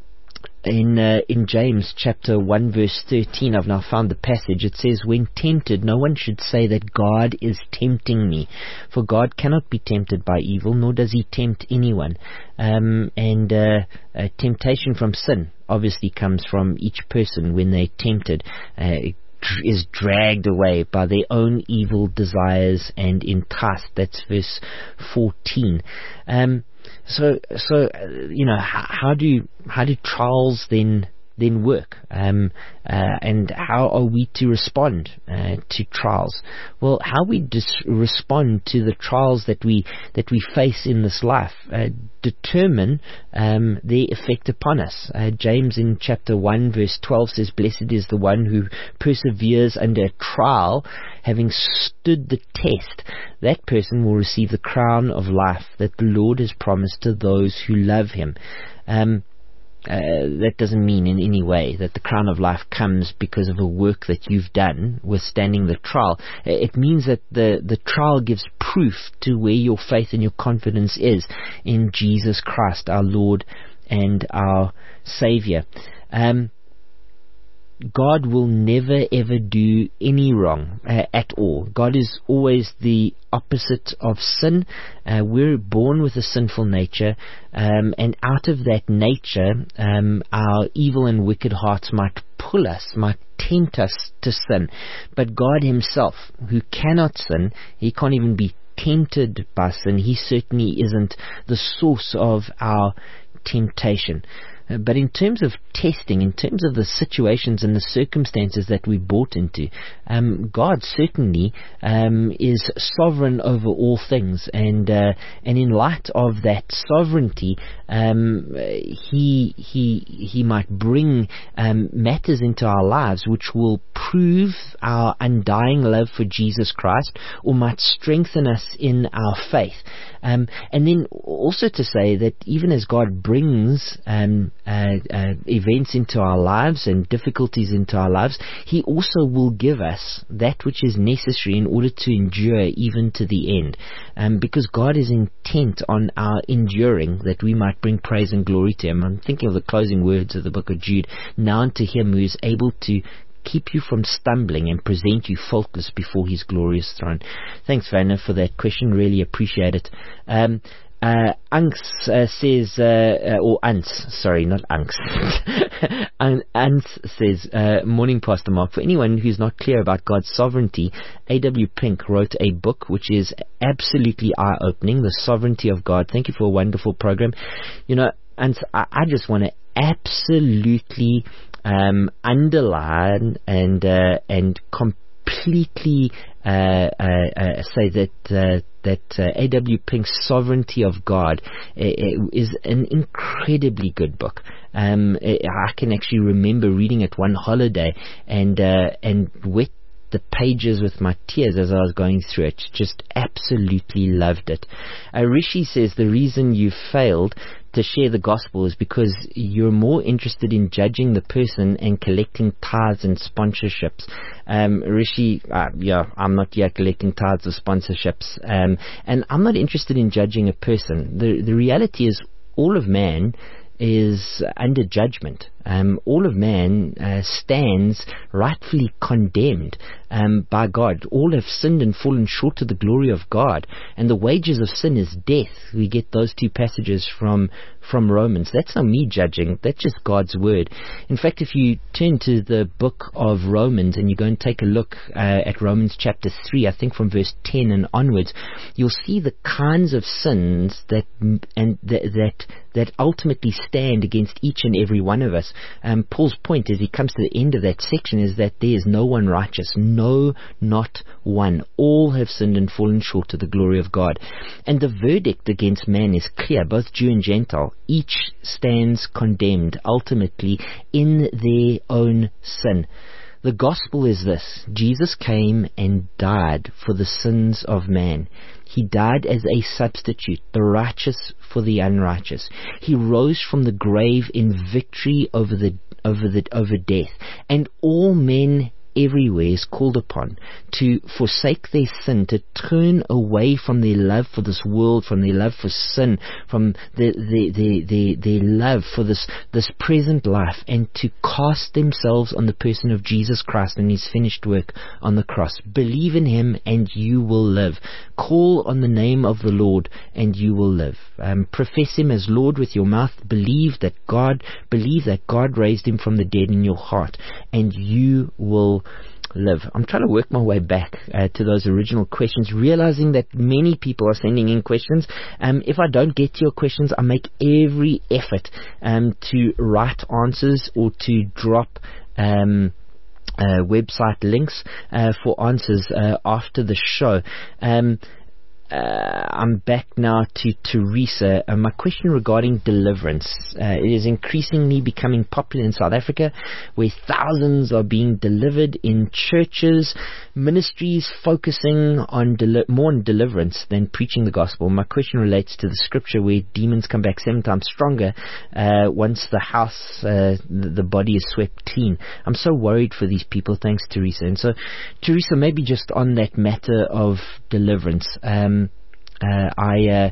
In uh, in James chapter one verse thirteen, I've now found the passage. It says, "When tempted, no one should say that God is tempting me, for God cannot be tempted by evil, nor does He tempt anyone." Um, and uh, uh, temptation from sin obviously comes from each person when they're tempted. Uh, is dragged away by their own evil desires and enticed. That's verse fourteen. Um, so, so uh, you know, how, how do how do trials then then work, um, uh, and how are we to respond uh, to trials? Well, how we dis- respond to the trials that we that we face in this life uh, determine um, their effect upon us. Uh, James in chapter one verse twelve says, "Blessed is the one who perseveres under a trial, having stood the test. That person will receive the crown of life that the Lord has promised to those who love Him." Um, Uh, that doesn't mean in any way that the crown of life comes because of a work that you've done withstanding the trial. It means that the, the trial gives proof to where your faith and your confidence is in Jesus Christ, our Lord and our Savior. Um, God will never ever do any wrong uh, at all. God is always the opposite of sin. Uh, we're born with a sinful nature, um, and out of that nature, um, our evil and wicked hearts might pull us, might tempt us to sin. But God Himself, who cannot sin, He can't even be tempted by sin. He certainly isn't the source of our temptation. Uh, but in terms of testing, in terms of the situations and the circumstances that we brought into, um, God certainly um, is sovereign over all things, and uh, and in light of that sovereignty, um, he he he might bring um, matters into our lives which will prove our undying love for Jesus Christ, or might strengthen us in our faith. Um, and then also to say that even as God brings um, uh, uh, events into our lives and difficulties into our lives, He also will give us that which is necessary in order to endure even to the end. Um, because God is intent on our enduring, that we might bring praise and glory to Him. I'm thinking of the closing words of the book of Jude. Now unto Him who is able to keep you from stumbling and present you faultless before His glorious throne. Thanks, Vanna, for that question. Really appreciate it. Um, uh, Anks uh, says, uh, uh, or Ants, sorry, not Anks. Ants says, uh, morning, Pastor Mark. For anyone who's not clear about God's sovereignty, A W Pink wrote a book which is absolutely eye-opening, The Sovereignty of God. Thank you for a wonderful program. You know, Ants, I, I just want to absolutely Um, underline and uh, and completely uh, uh, uh, say that uh, that uh, A W Pink's Sovereignty of God uh, is an incredibly good book. Um, I can actually remember reading it one holiday and uh, and wet the pages with my tears as I was going through it. Just absolutely loved it. Uh, Rishi says the reason you failed to share the gospel is because you're more interested in judging the person and collecting tithes and sponsorships. Um, Rishi, uh, yeah, I'm not yet collecting tithes or sponsorships, um, and I'm not interested in judging a person. The the reality is, all of man is under judgment. Um, all of man uh, stands rightfully condemned um, by God. All have sinned and fallen short of the glory of God, and the wages of sin is death. We get those two passages from from Romans. That's not me judging, that's just God's word. In fact, if you turn to the book of Romans and you go and take a look uh, at Romans chapter three, I think from verse ten and onwards, you'll see the kinds of sins that and th- that that ultimately stand against each and every one of us. Um, Paul's point as he comes to the end of that section is that there is no one righteous, no, not one. All have sinned and fallen short of the glory of God. And the verdict against man is clear, both Jew and Gentile. Each stands condemned ultimately in their own sin. The gospel is this: Jesus came and died for the sins of man. He died as a substitute, the righteous for the unrighteous. He rose from the grave in victory over the over the over death, and all men everywhere is called upon to forsake their sin, to turn away from their love for this world, from their love for sin, from their their their, their, their love for this this present life, and to cast themselves on the person of Jesus Christ and His finished work on the cross. Believe in Him and you will live. Call on the name of the Lord and you will live. Um, profess Him as Lord with your mouth. Believe that God believe that God raised Him from the dead in your heart, and you will live? I'm trying to work my way back uh, to those original questions, realizing that many people are sending in questions. Um, if I don't get to your questions, I make every effort um, to write answers or to drop um, uh, website links uh, for answers uh, after the show. Um, Uh, I'm back now to Teresa. Uh, my question regarding deliverance. Uh, it is increasingly becoming popular in South Africa, where thousands are being delivered in churches, ministries focusing on deli- more on deliverance than preaching the gospel. My question relates to the scripture where demons come back seven times stronger uh, once the house, uh, the, the body is swept clean. I'm so worried for these people. Thanks, Teresa. And so, Teresa, maybe just on that matter of deliverance, um, Uh, I, uh,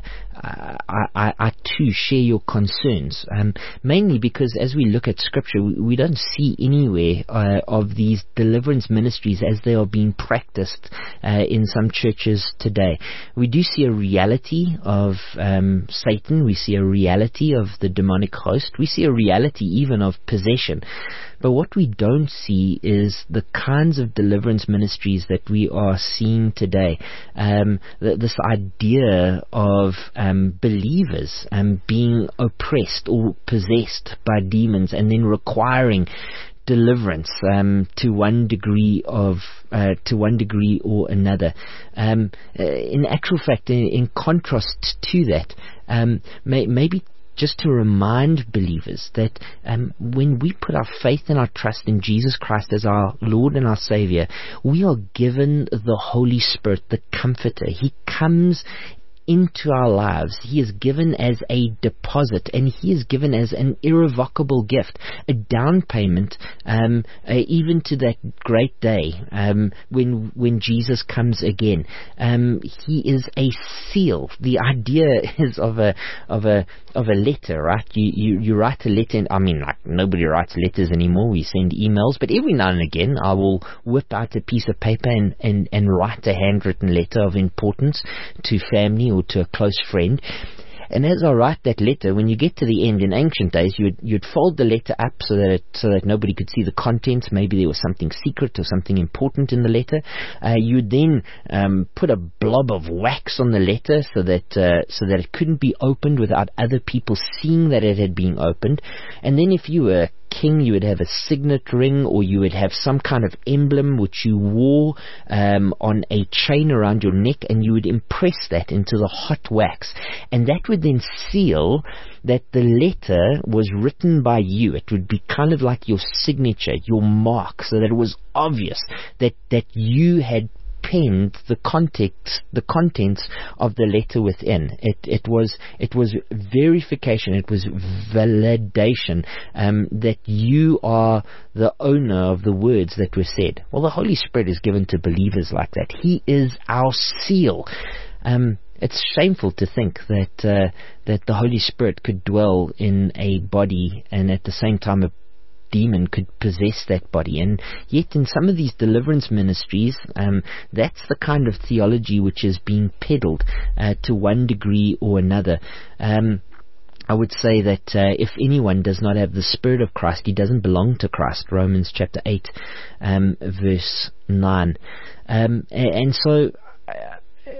I, I, I too share your concerns, um, mainly because as we look at Scripture, we, we don't see anywhere uh, of these deliverance ministries as they are being practiced uh, in some churches today. We do see a reality of um, Satan. We see a reality of the demonic host. We see a reality even of possession. But what we don't see is the kinds of deliverance ministries that we are seeing today. Um, th- this idea of um, believers um, being oppressed or possessed by demons and then requiring deliverance um, to one degree of uh, to one degree or another. Um, uh, in actual fact, in, in contrast to that, um, may, maybe. Just to remind believers that um, when we put our faith and our trust in Jesus Christ as our Lord and our Savior, we are given the Holy Spirit, the Comforter. He comes into our lives. He is given as a deposit, and He is given as an irrevocable gift, a down payment, um, uh, even to that great day um, when when Jesus comes again. Um, he is a seal. The idea is of a of a of a letter, right? You you, you write a letter. And, I mean, like nobody writes letters anymore. We send emails, but every now and again, I will whip out a piece of paper and and and write a handwritten letter of importance to family or to a close friend. And as I write that letter, when you get to the end, in ancient days, you'd you'd fold the letter up so that it, so that nobody could see the contents. Maybe there was something secret or something important in the letter. Uh, you'd then um, put a blob of wax on the letter so that uh, so that it couldn't be opened without other people seeing that it had been opened. And then if you were king, you would have a signet ring, or you would have some kind of emblem which you wore um, on a chain around your neck, and you would impress that into the hot wax, and that would then seal that the letter was written by you. It would be kind of like your signature, your mark, so that it was obvious that that you had penned the context, the contents of the letter within. It it was it was verification. It was validation um, that you are the owner of the words that were said. Well, the Holy Spirit is given to believers like that. He is our seal. Um, it's shameful to think that uh, that the Holy Spirit could dwell in a body and at the same time a demon could possess that body. And yet in some of these deliverance ministries, um, that's the kind of theology which is being peddled uh, to one degree or another. Um, I would say that uh, if anyone does not have the Spirit of Christ, he doesn't belong to Christ. Romans chapter eight, um, verse nine. Um, and, and so uh,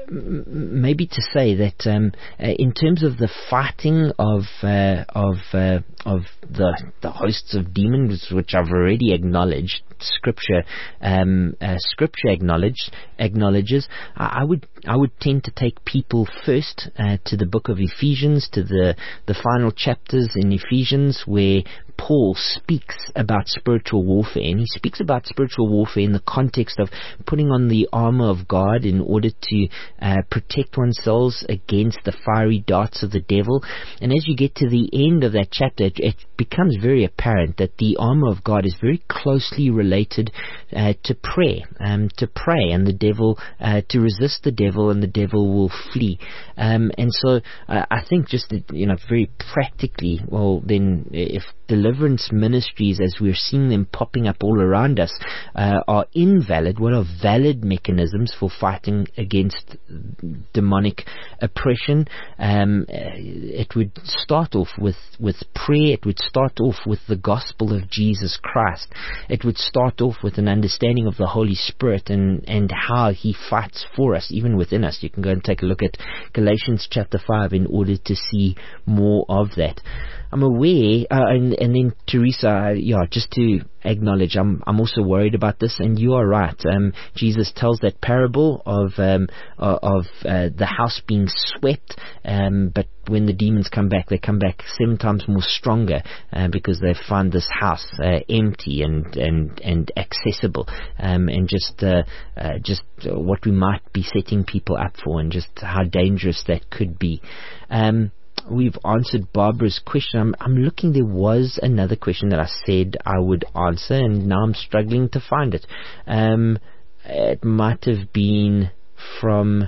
maybe to say that um, uh, in terms of the fighting of uh, of uh, of the the hosts of demons, which I've already acknowledged, Scripture um, uh, Scripture acknowledge, acknowledges. I, I would I would tend to take people first uh, to the book of Ephesians, to the the final chapters in Ephesians, where Paul speaks about spiritual warfare, and he speaks about spiritual warfare in the context of putting on the armor of God in order to uh, protect oneself against the fiery darts of the devil. And as you get to the end of that chapter, it, it becomes very apparent that the armor of God is very closely related uh, to prayer, um, to pray, and the devil uh, to resist the devil, and the devil will flee. Um, and so uh, I think just you know very practically, well then if deliverance ministries, as we're seeing them popping up all around us, uh, are invalid, what are valid mechanisms for fighting against demonic oppression? Um, it would start off with, with prayer prayer, it would start off with the gospel of Jesus Christ. It would start off with an understanding of the Holy Spirit and, and how He fights for us, even within us. You can go and take a look at Galatians chapter five in order to see more of that. I'm aware, uh, and, and then Teresa, yeah, just to acknowledge, I'm I'm also worried about this, and you are right. Um, Jesus tells that parable of um, of uh, the house being swept, um, but when the demons come back, they come back seven times more stronger uh, because they find this house uh, empty and and and accessible, um, and just uh, uh, just what we might be setting people up for, and just how dangerous that could be. Um, We've answered Barbara's question. I'm, I'm looking, there was another question that I said I would answer, and now I'm struggling to find it. Um, it might have been from,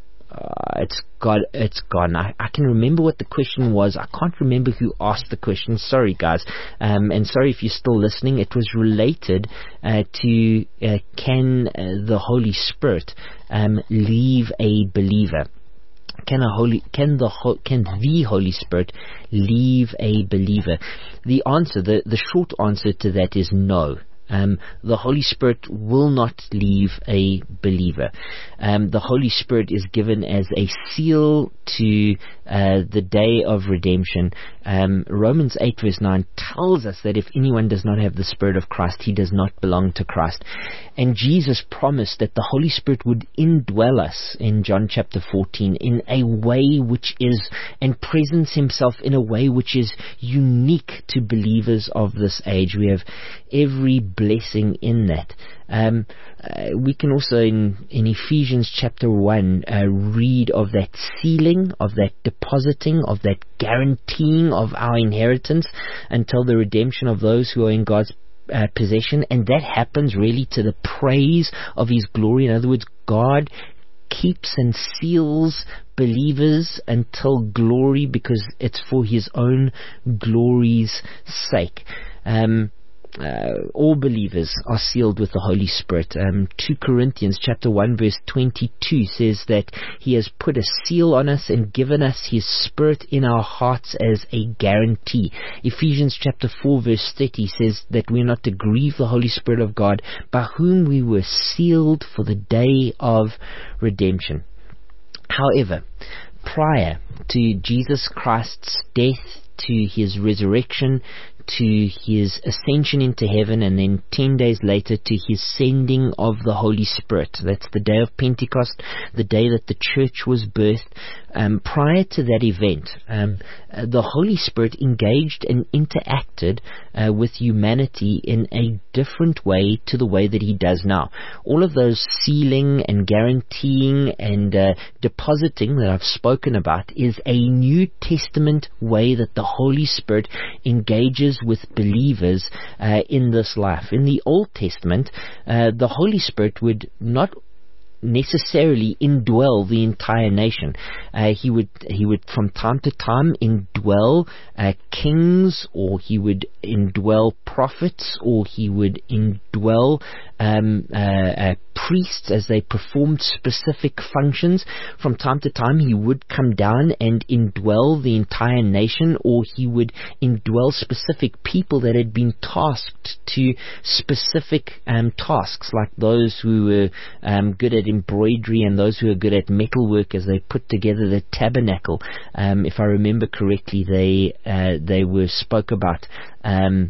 uh, it's got, it's gone. I, I can remember what the question was. I can't remember who asked the question. Sorry, guys. Um, and sorry if you're still listening. It was related uh, to uh, can uh, the Holy Spirit um, leave a believer? Can a holy, can the can the Holy Spirit leave a believer? The answer, the, the short answer to that is no. Um, the Holy Spirit will not leave a believer. Um, the Holy Spirit is given as a seal to uh, the day of redemption. Um, Romans eight verse nine tells us that if anyone does not have the Spirit of Christ, he does not belong to Christ. And Jesus promised that the Holy Spirit would indwell us in John chapter fourteen in a way which is, and presents Himself in a way which is unique to believers of this age. We have every blessing in that. Um, uh, we can also in, in Ephesians chapter one uh, read of that sealing, of that depositing, of that guaranteeing of our inheritance until the redemption of those who are in God's uh, possession, and that happens really to the praise of His glory. In other words, God keeps and seals believers until glory, because it's for His own glory's sake. Um, Uh, all believers are sealed with the Holy Spirit. Um, Second Corinthians chapter one verse twenty-two says that He has put a seal on us and given us His Spirit in our hearts as a guarantee. Ephesians chapter four verse thirty says that we are not to grieve the Holy Spirit of God, by whom we were sealed for the day of redemption. However, prior to Jesus Christ's death, to His resurrection, to His ascension into heaven, and then ten days later to His sending of the Holy Spirit. That's the day of Pentecost, the day that the church was birthed. Um, prior to that event, um, uh, the Holy Spirit engaged and interacted uh, with humanity in a different way to the way that He does now. All of those sealing and guaranteeing and uh, depositing that I've spoken about is a New Testament way that the Holy Spirit engages with believers uh, in this life. In the Old Testament, uh, the Holy Spirit would not necessarily indwell the entire nation. Uh, he would he would from time to time indwell uh, kings, or He would indwell prophets, or He would indwell um, uh, uh, priests as they performed specific functions. From time to time He would come down and indwell the entire nation, or He would indwell specific people that had been tasked to specific um, tasks, like those who were um, good at embroidery and those who are good at metalwork as they put together the tabernacle. Um, if I remember correctly, they uh, they were spoke about um,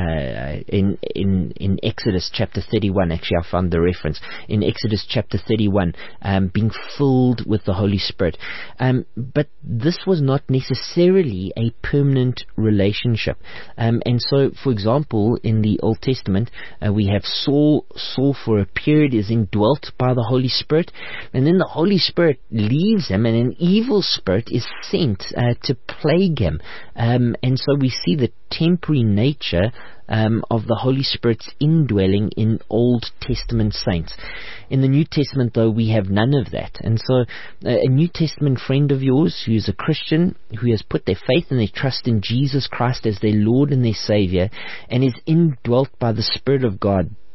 uh, in in in Exodus chapter thirty-one. Actually, I found the reference in Exodus chapter thirty-one, um, being filled with the Holy Spirit. Um, but this was not necessarily a permanent relationship. Um, and so, for example, in the Old Testament, uh, we have Saul. Saul for a period is indwelt by the Holy Spirit, and then the Holy Spirit leaves him, and an evil spirit is sent uh, to plague him. Um, and so we see the temporary nature Um, of the Holy Spirit's indwelling in Old Testament saints. In the New Testament, though, we have none of that. And so uh, a New Testament friend of yours who is a Christian, who has put their faith and their trust in Jesus Christ as their Lord and their Savior, and is indwelt by the Spirit of God,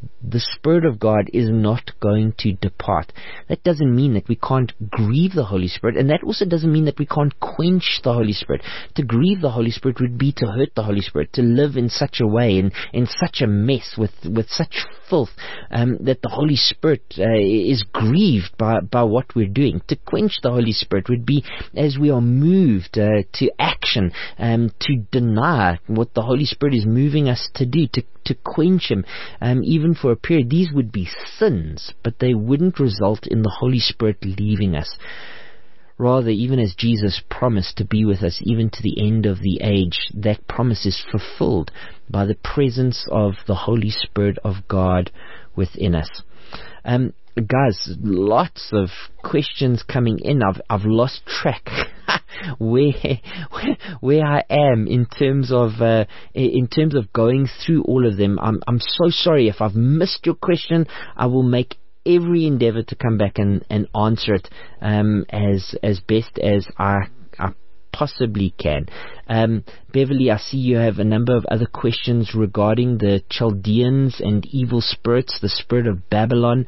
the Spirit of God is not going to depart. That doesn't mean that we can't grieve the Holy Spirit, and that also doesn't mean that we can't quench the Holy Spirit. To grieve the Holy Spirit would be to hurt the Holy Spirit, to live in such a way, in, in such a mess, with, with such filth, um, that the Holy Spirit uh, is grieved by, by what we're doing. To quench the Holy Spirit would be as we are moved uh, to action, um, to deny what the Holy Spirit is moving us to do, to to quench Him, um, even for a period. These would be sins, but they wouldn't result in the Holy Spirit leaving us. Rather, even as Jesus promised to be with us even to the end of the age, that promise is fulfilled by the presence of the Holy Spirit of God within us. Um, guys, lots of questions coming in. I've I've lost track where, where where I am in terms of uh, in terms of going through all of them. I'm I'm so sorry if I've missed your question. I will make every endeavor to come back and, and answer it um, as as best as I, I possibly can. Um, Beverly, I see you have a number of other questions regarding the Chaldeans and evil spirits, the spirit of Babylon.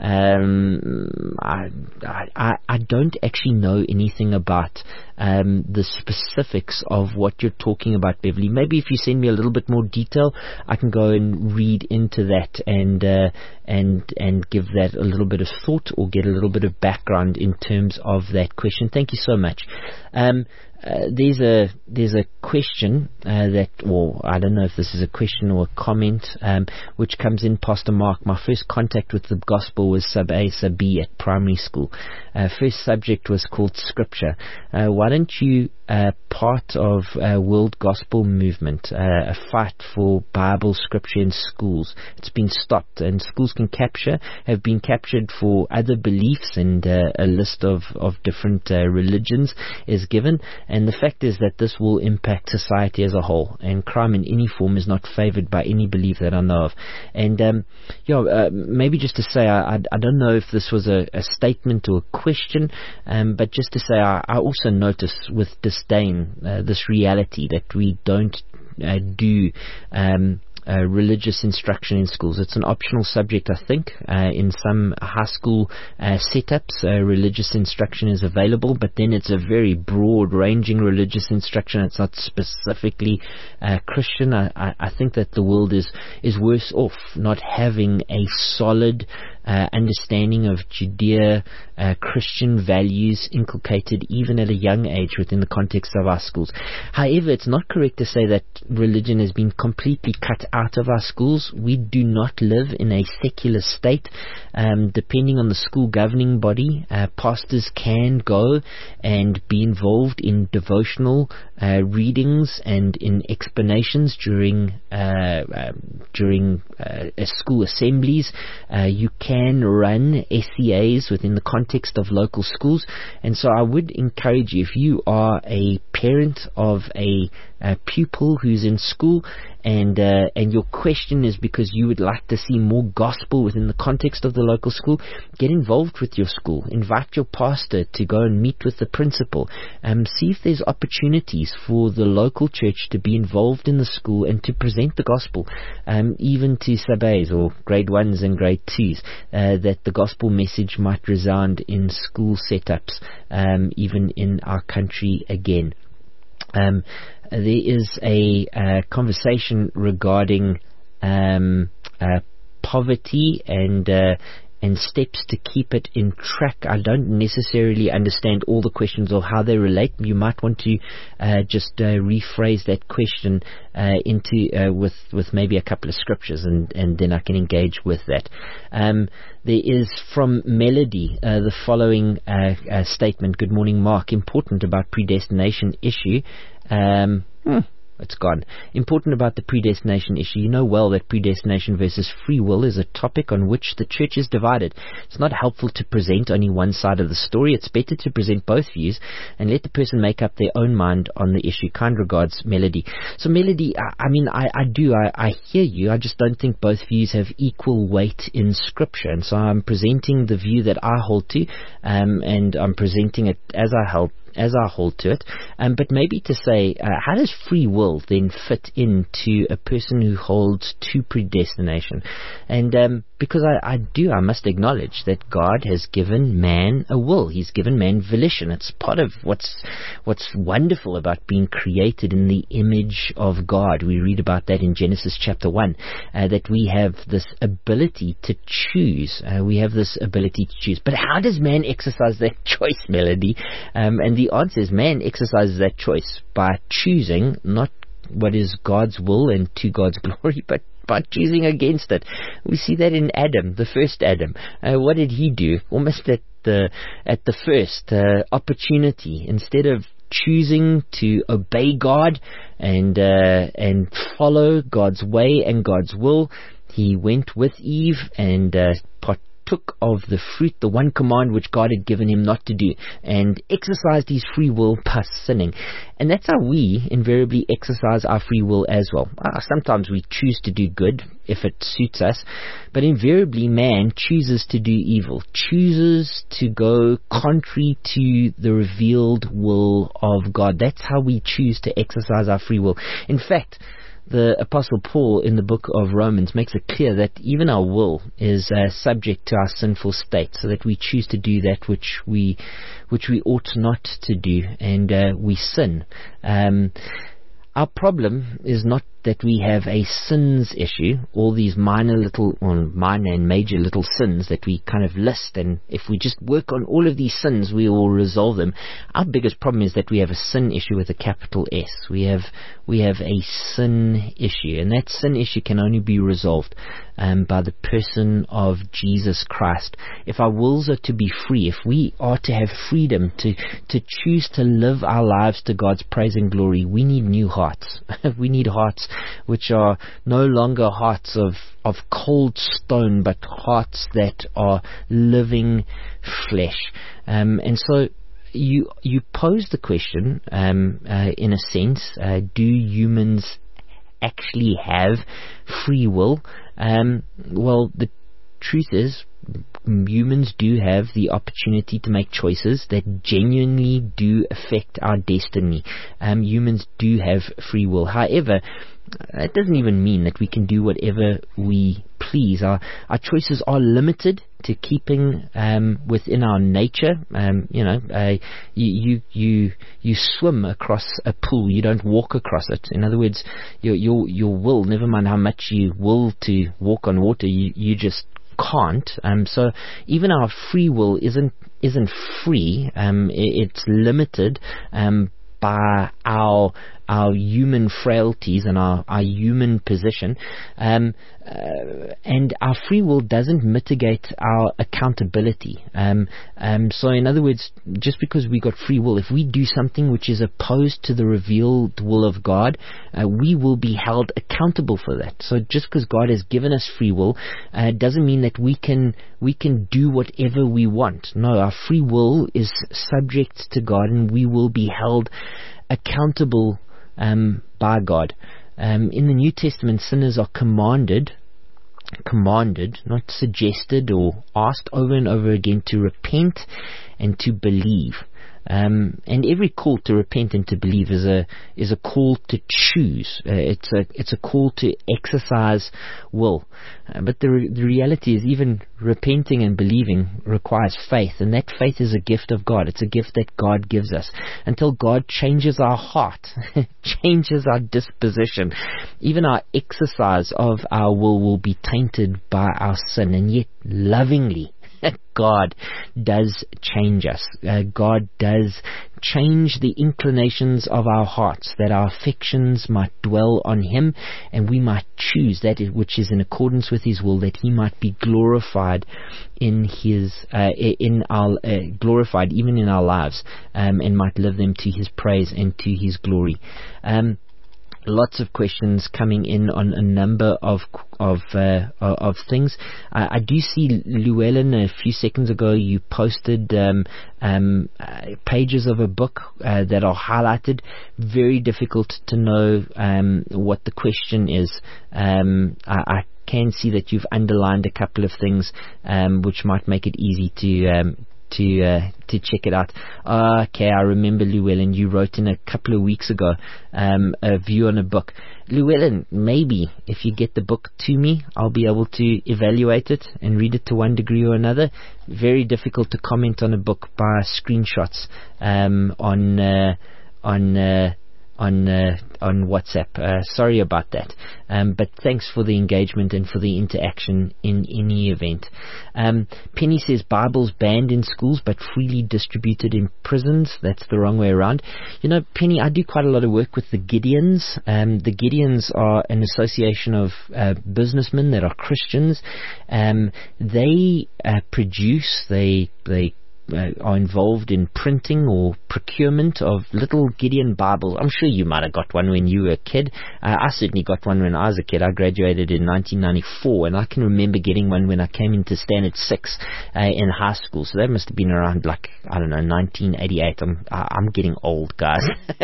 Um, I, I, I don't actually know anything about um, the specifics of what you're talking about, Beverly. Maybe if you send me a little bit more detail, I can go and read into that and uh, and and give that a little bit of thought, or get a little bit of background in terms of that question. Thank you so much. Um, Uh, there's a there's a question uh, that, or I don't know if this is a question or a comment, um, which comes in, Pastor Mark. My first contact with the gospel was sub A, sub B at primary school. Uh, first subject was called Scripture. Uh, why don't you uh, part of uh, World Gospel Movement, uh, a fight for Bible Scripture in schools? It's been stopped, and schools can capture have been captured for other beliefs, and uh, a list of of different uh, religions is given. And the fact is that this will impact society as a whole, and crime in any form is not favored by any belief that I know of. And um, yeah, uh, maybe just to say, I, I, I don't know if this was a, a statement or a question, um, but just to say, I, I also notice with disdain uh, this reality that we don't uh, do um, Uh, religious instruction in schools. It's an optional subject, I think. Uh, in some high school uh, setups, uh, religious instruction is available, but then it's a very broad-ranging religious instruction. It's not specifically uh, Christian. I, I, I think that the world is, is worse off not having a solid uh, understanding of Judea, uh, Christian values inculcated even at a young age within the context of our schools. However, it's not correct to say that religion has been completely cut out of our schools. We do not live in a secular state. Um, depending on the school governing body, uh, pastors can go and be involved in devotional uh, readings and in explanations during uh, uh, during uh, school assemblies. Uh, you can run S C As within the context of local schools, and so I would encourage you, if you are a parent of a, a pupil who's in school, and uh, and your question is because you would like to see more gospel within the context of the local school, get involved with your school. Invite your pastor to go and meet with the principal. Um, see if there's opportunities for the local church to be involved in the school and to present the gospel, um, even to sub-A's or grade ones and grade twos, uh, that the gospel message might resound in school setups, um, even in our country again. Um, there is a uh, conversation regarding um, uh, poverty and uh, and steps to keep it in track. I don't necessarily understand all the questions or how they relate. You might want to uh, just uh, rephrase that question uh, into uh, with with maybe a couple of scriptures, and, and then I can engage with that. Um, there is from Melody uh, the following uh, uh, statement. Good morning, Mark. Important about predestination issue. Um, hmm. It's gone. Important about the predestination issue. You know well that predestination versus free will is a topic on which the church is divided. It's not helpful to present only one side of the story. It's better to present both views and let the person make up their own mind on the issue. Kind regards, Melody. So, Melody, I, I mean, I, I do. I, I hear you. I just don't think both views have equal weight in Scripture. And so I'm presenting the view that I hold to, um, and I'm presenting it as I hold as I hold to it. Um, but maybe to say, uh, how does free will then fit into a person who holds to predestination? And um, because I, I do, I must acknowledge that God has given man a will. He's given man volition. It's part of what's what's wonderful about being created in the image of God. We read about that in Genesis chapter one, uh, that we have this ability to choose. Uh, we have this ability to choose. But how does man exercise that choice, Melody? Um, and the answer is man exercises that choice by choosing not what is God's will and to God's glory, but by choosing against it. We see that in Adam, the first Adam. Uh, what did he do? Almost at the at the first uh, opportunity, instead of choosing to obey God and uh, and follow God's way and God's will, he went with Eve and uh, partook of the fruit, the one command which God had given him not to do, and exercised his free will by sinning. And that's how we invariably exercise our free will as well. Uh, sometimes we choose to do good if it suits us, but invariably man chooses to do evil, chooses to go contrary to the revealed will of God. That's how we choose to exercise our free will. In fact, the Apostle Paul in the book of Romans makes it clear that even our will is uh, subject to our sinful state, so that we choose to do that which we which we ought not to do, and uh, we sin. Um, our problem is not that we have a sins issue, all these minor little, well, minor and major little sins that we kind of list, and if we just work on all of these sins, we will resolve them. Our biggest problem is that we have a sin issue with a capital S. We have we have a sin issue, and that sin issue can only be resolved um, by the person of Jesus Christ. If our wills are to be free, if we are to have freedom to to choose to live our lives to God's praise and glory, we need new hearts. We need hearts which are no longer hearts of, of cold stone, but hearts that are living flesh. Um, and so you you pose the question, um, uh, in a sense, uh, do humans actually have free will? Um, well, the truth is, humans do have the opportunity to make choices that genuinely do affect our destiny. Um, humans do have free will. However, that doesn't even mean that we can do whatever we please. Our our choices are limited to keeping um, within our nature. Um, you know, uh, you, you you you swim across a pool. You don't walk across it. In other words, your your your will, never mind how much you will to walk on water, you you just can't. Um, so even our free will isn't isn't free. Um, it, it's limited um, by our our human frailties and our, our human position, um, uh, and our free will doesn't mitigate our accountability. Um, um, so in other words, just because we got free will, if we do something which is opposed to the revealed will of God, uh, we will be held accountable for that. So just because God has given us free will, uh, doesn't mean that we can we can do whatever we want. No, our free will is subject to God, and we will be held accountable Um, by God. Um, in the New Testament, sinners are commanded, commanded, not suggested or asked over and over again, to repent and to believe. Um, and every call to repent and to believe is a is a call to choose. Uh, it's a it's a call to exercise will. Uh, but the re- the reality is, even repenting and believing requires faith, and that faith is a gift of God. It's a gift that God gives us. Until God changes our heart, changes our disposition, even our exercise of our will will be tainted by our sin. And yet, lovingly, God does change us. Uh, God does change the inclinations of our hearts, that our affections might dwell on Him, and we might choose that which is in accordance with His will, that He might be glorified in His, uh, in our uh, glorified even in our lives, um, and might live them to His praise and to His glory. Um, Lots of questions coming in on a number of of uh, of things. Uh, I do see, Llewellyn, a few seconds ago you posted um, um, uh, pages of a book uh, that are highlighted. Very difficult to know um, what the question is. Um, I, I can see that you've underlined a couple of things um, which might make it easy to um, to uh, to check it out. Uh, okay, I remember, Llewellyn, you wrote in a couple of weeks ago um, a view on a book. Llewellyn, maybe if you get the book to me, I'll be able to evaluate it and read it to one degree or another. Very difficult to comment on a book by screenshots um, on uh, on. Uh, on uh, on WhatsApp. Uh, sorry about that. Um, but thanks for the engagement and for the interaction in any event. Um, Penny says Bibles banned in schools but freely distributed in prisons. That's the wrong way around. You know, Penny, I do quite a lot of work with the Gideons. Um, the Gideons are an association of uh, businessmen that are Christians. Um, they uh, produce, they they Uh, are involved in printing or procurement of little Gideon Bibles. I'm sure you might have got one when you were a kid. Uh, I certainly got one when I was a kid. I graduated in nineteen ninety-four, and I can remember getting one when I came into Standard six uh, in high school. So that must have been around, like, I don't know, nineteen eighty-eight. I'm I'm getting old, guys.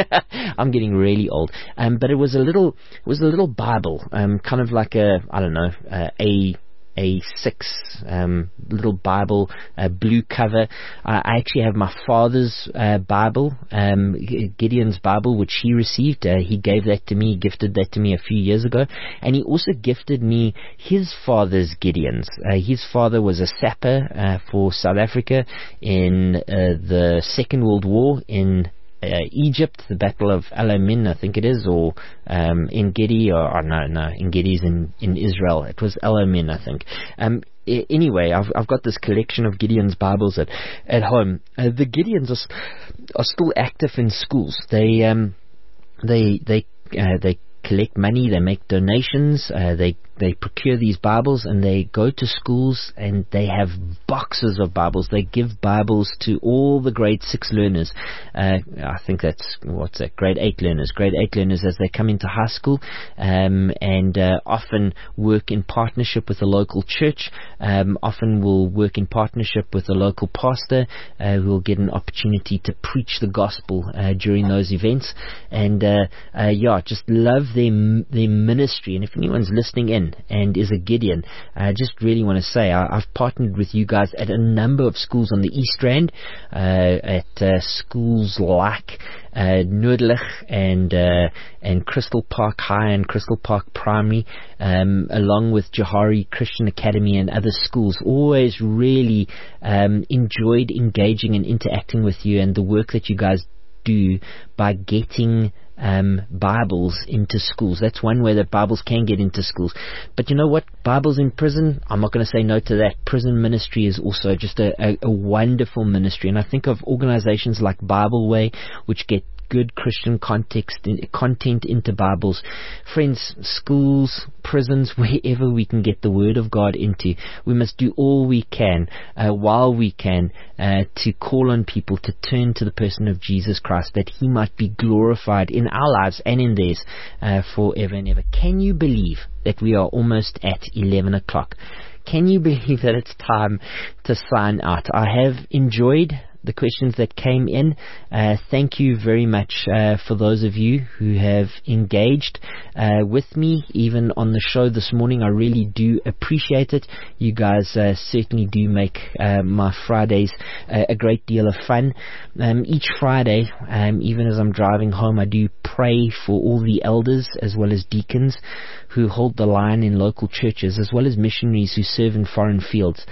I'm getting really old. Um, but it was a little, it was a little Bible, um, kind of like a, I don't know, uh, a A six um, little Bible, uh, blue cover. Uh, I actually have my father's uh, Bible, um, Gideon's Bible, which he received. Uh, he gave that to me, gifted that to me a few years ago, and he also gifted me his father's Gideon's. Uh, his father was a sapper uh, for South Africa in uh, the Second World War in Uh, Egypt, the Battle of Alamein, I think it is, or um, En-Gedi, or, or no, no, En-Gedi's in, in Israel. It was Alamein, I think. Um, I- anyway, I've, I've got this collection of Gideon's Bibles at, at home. Uh, the Gideons are, are still active in schools. They, um, they, they, uh, they collect money, they make donations, uh, they they procure these Bibles, and they go to schools and they have boxes of Bibles. They give Bibles to all the grade six learners. Uh, I think that's, what's that, grade eight learners. Grade eight learners as they come into high school, um, and uh, often work in partnership with a local church, um, often will work in partnership with a local pastor uh, who will get an opportunity to preach the gospel uh, during those events. And uh, uh, yeah, just love their, their ministry. And if anyone's listening in and is a Gideon, I just really want to say I, I've partnered with you guys at a number of schools on the East Rand, uh, at uh, schools like uh, Noordlich and uh, and Crystal Park High and Crystal Park Primary, um, along with Johari Christian Academy and other schools. Always really um, enjoyed engaging and interacting with you and the work that you guys do by getting Um, Bibles into schools. That's one way that Bibles can get into schools. But you know what? Bibles in prison, I'm not going to say no to that. Prison ministry is also just a, a, a wonderful ministry. And I think of organizations like Bible Way, which get good Christian context content into Bibles. Friends, schools, prisons, wherever we can get the Word of God into, we must do all we can uh, while we can uh, to call on people to turn to the person of Jesus Christ, that He might be glorified in our lives and in theirs uh, forever and ever. Can you believe that we are almost at eleven o'clock? Can you believe that it's time to sign out? I have enjoyed the questions that came in. Uh, thank you very much uh, for those of you who have engaged uh, with me, even on the show this morning. I really do appreciate it. You guys uh, certainly do make uh, my Fridays uh, a great deal of fun. Um, each Friday, um, even as I'm driving home, I do pray for all the elders as well as deacons who hold the line in local churches, as well as missionaries who serve in foreign fields.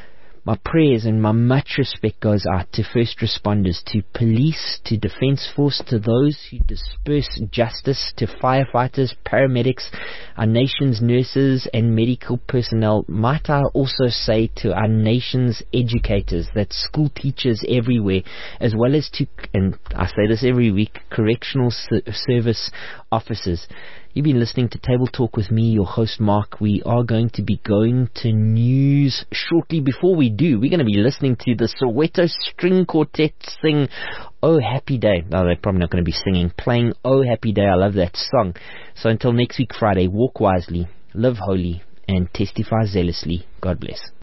My prayers and my much respect goes out to first responders, to police, to defense force, to those who disperse justice, to firefighters, paramedics, our nation's nurses and medical personnel. Might I also say to our nation's educators, that school teachers everywhere, as well as to, and I say this every week, correctional service officers. You've been listening to Table Talk with me, your host Mark. We are going to be going to news shortly. Before we do, we're going to be listening to the Soweto String Quartet sing Oh Happy Day. No, they're probably not going to be singing, playing Oh Happy Day. I love that song. So until next week Friday, walk wisely, live holy, and testify zealously. God bless.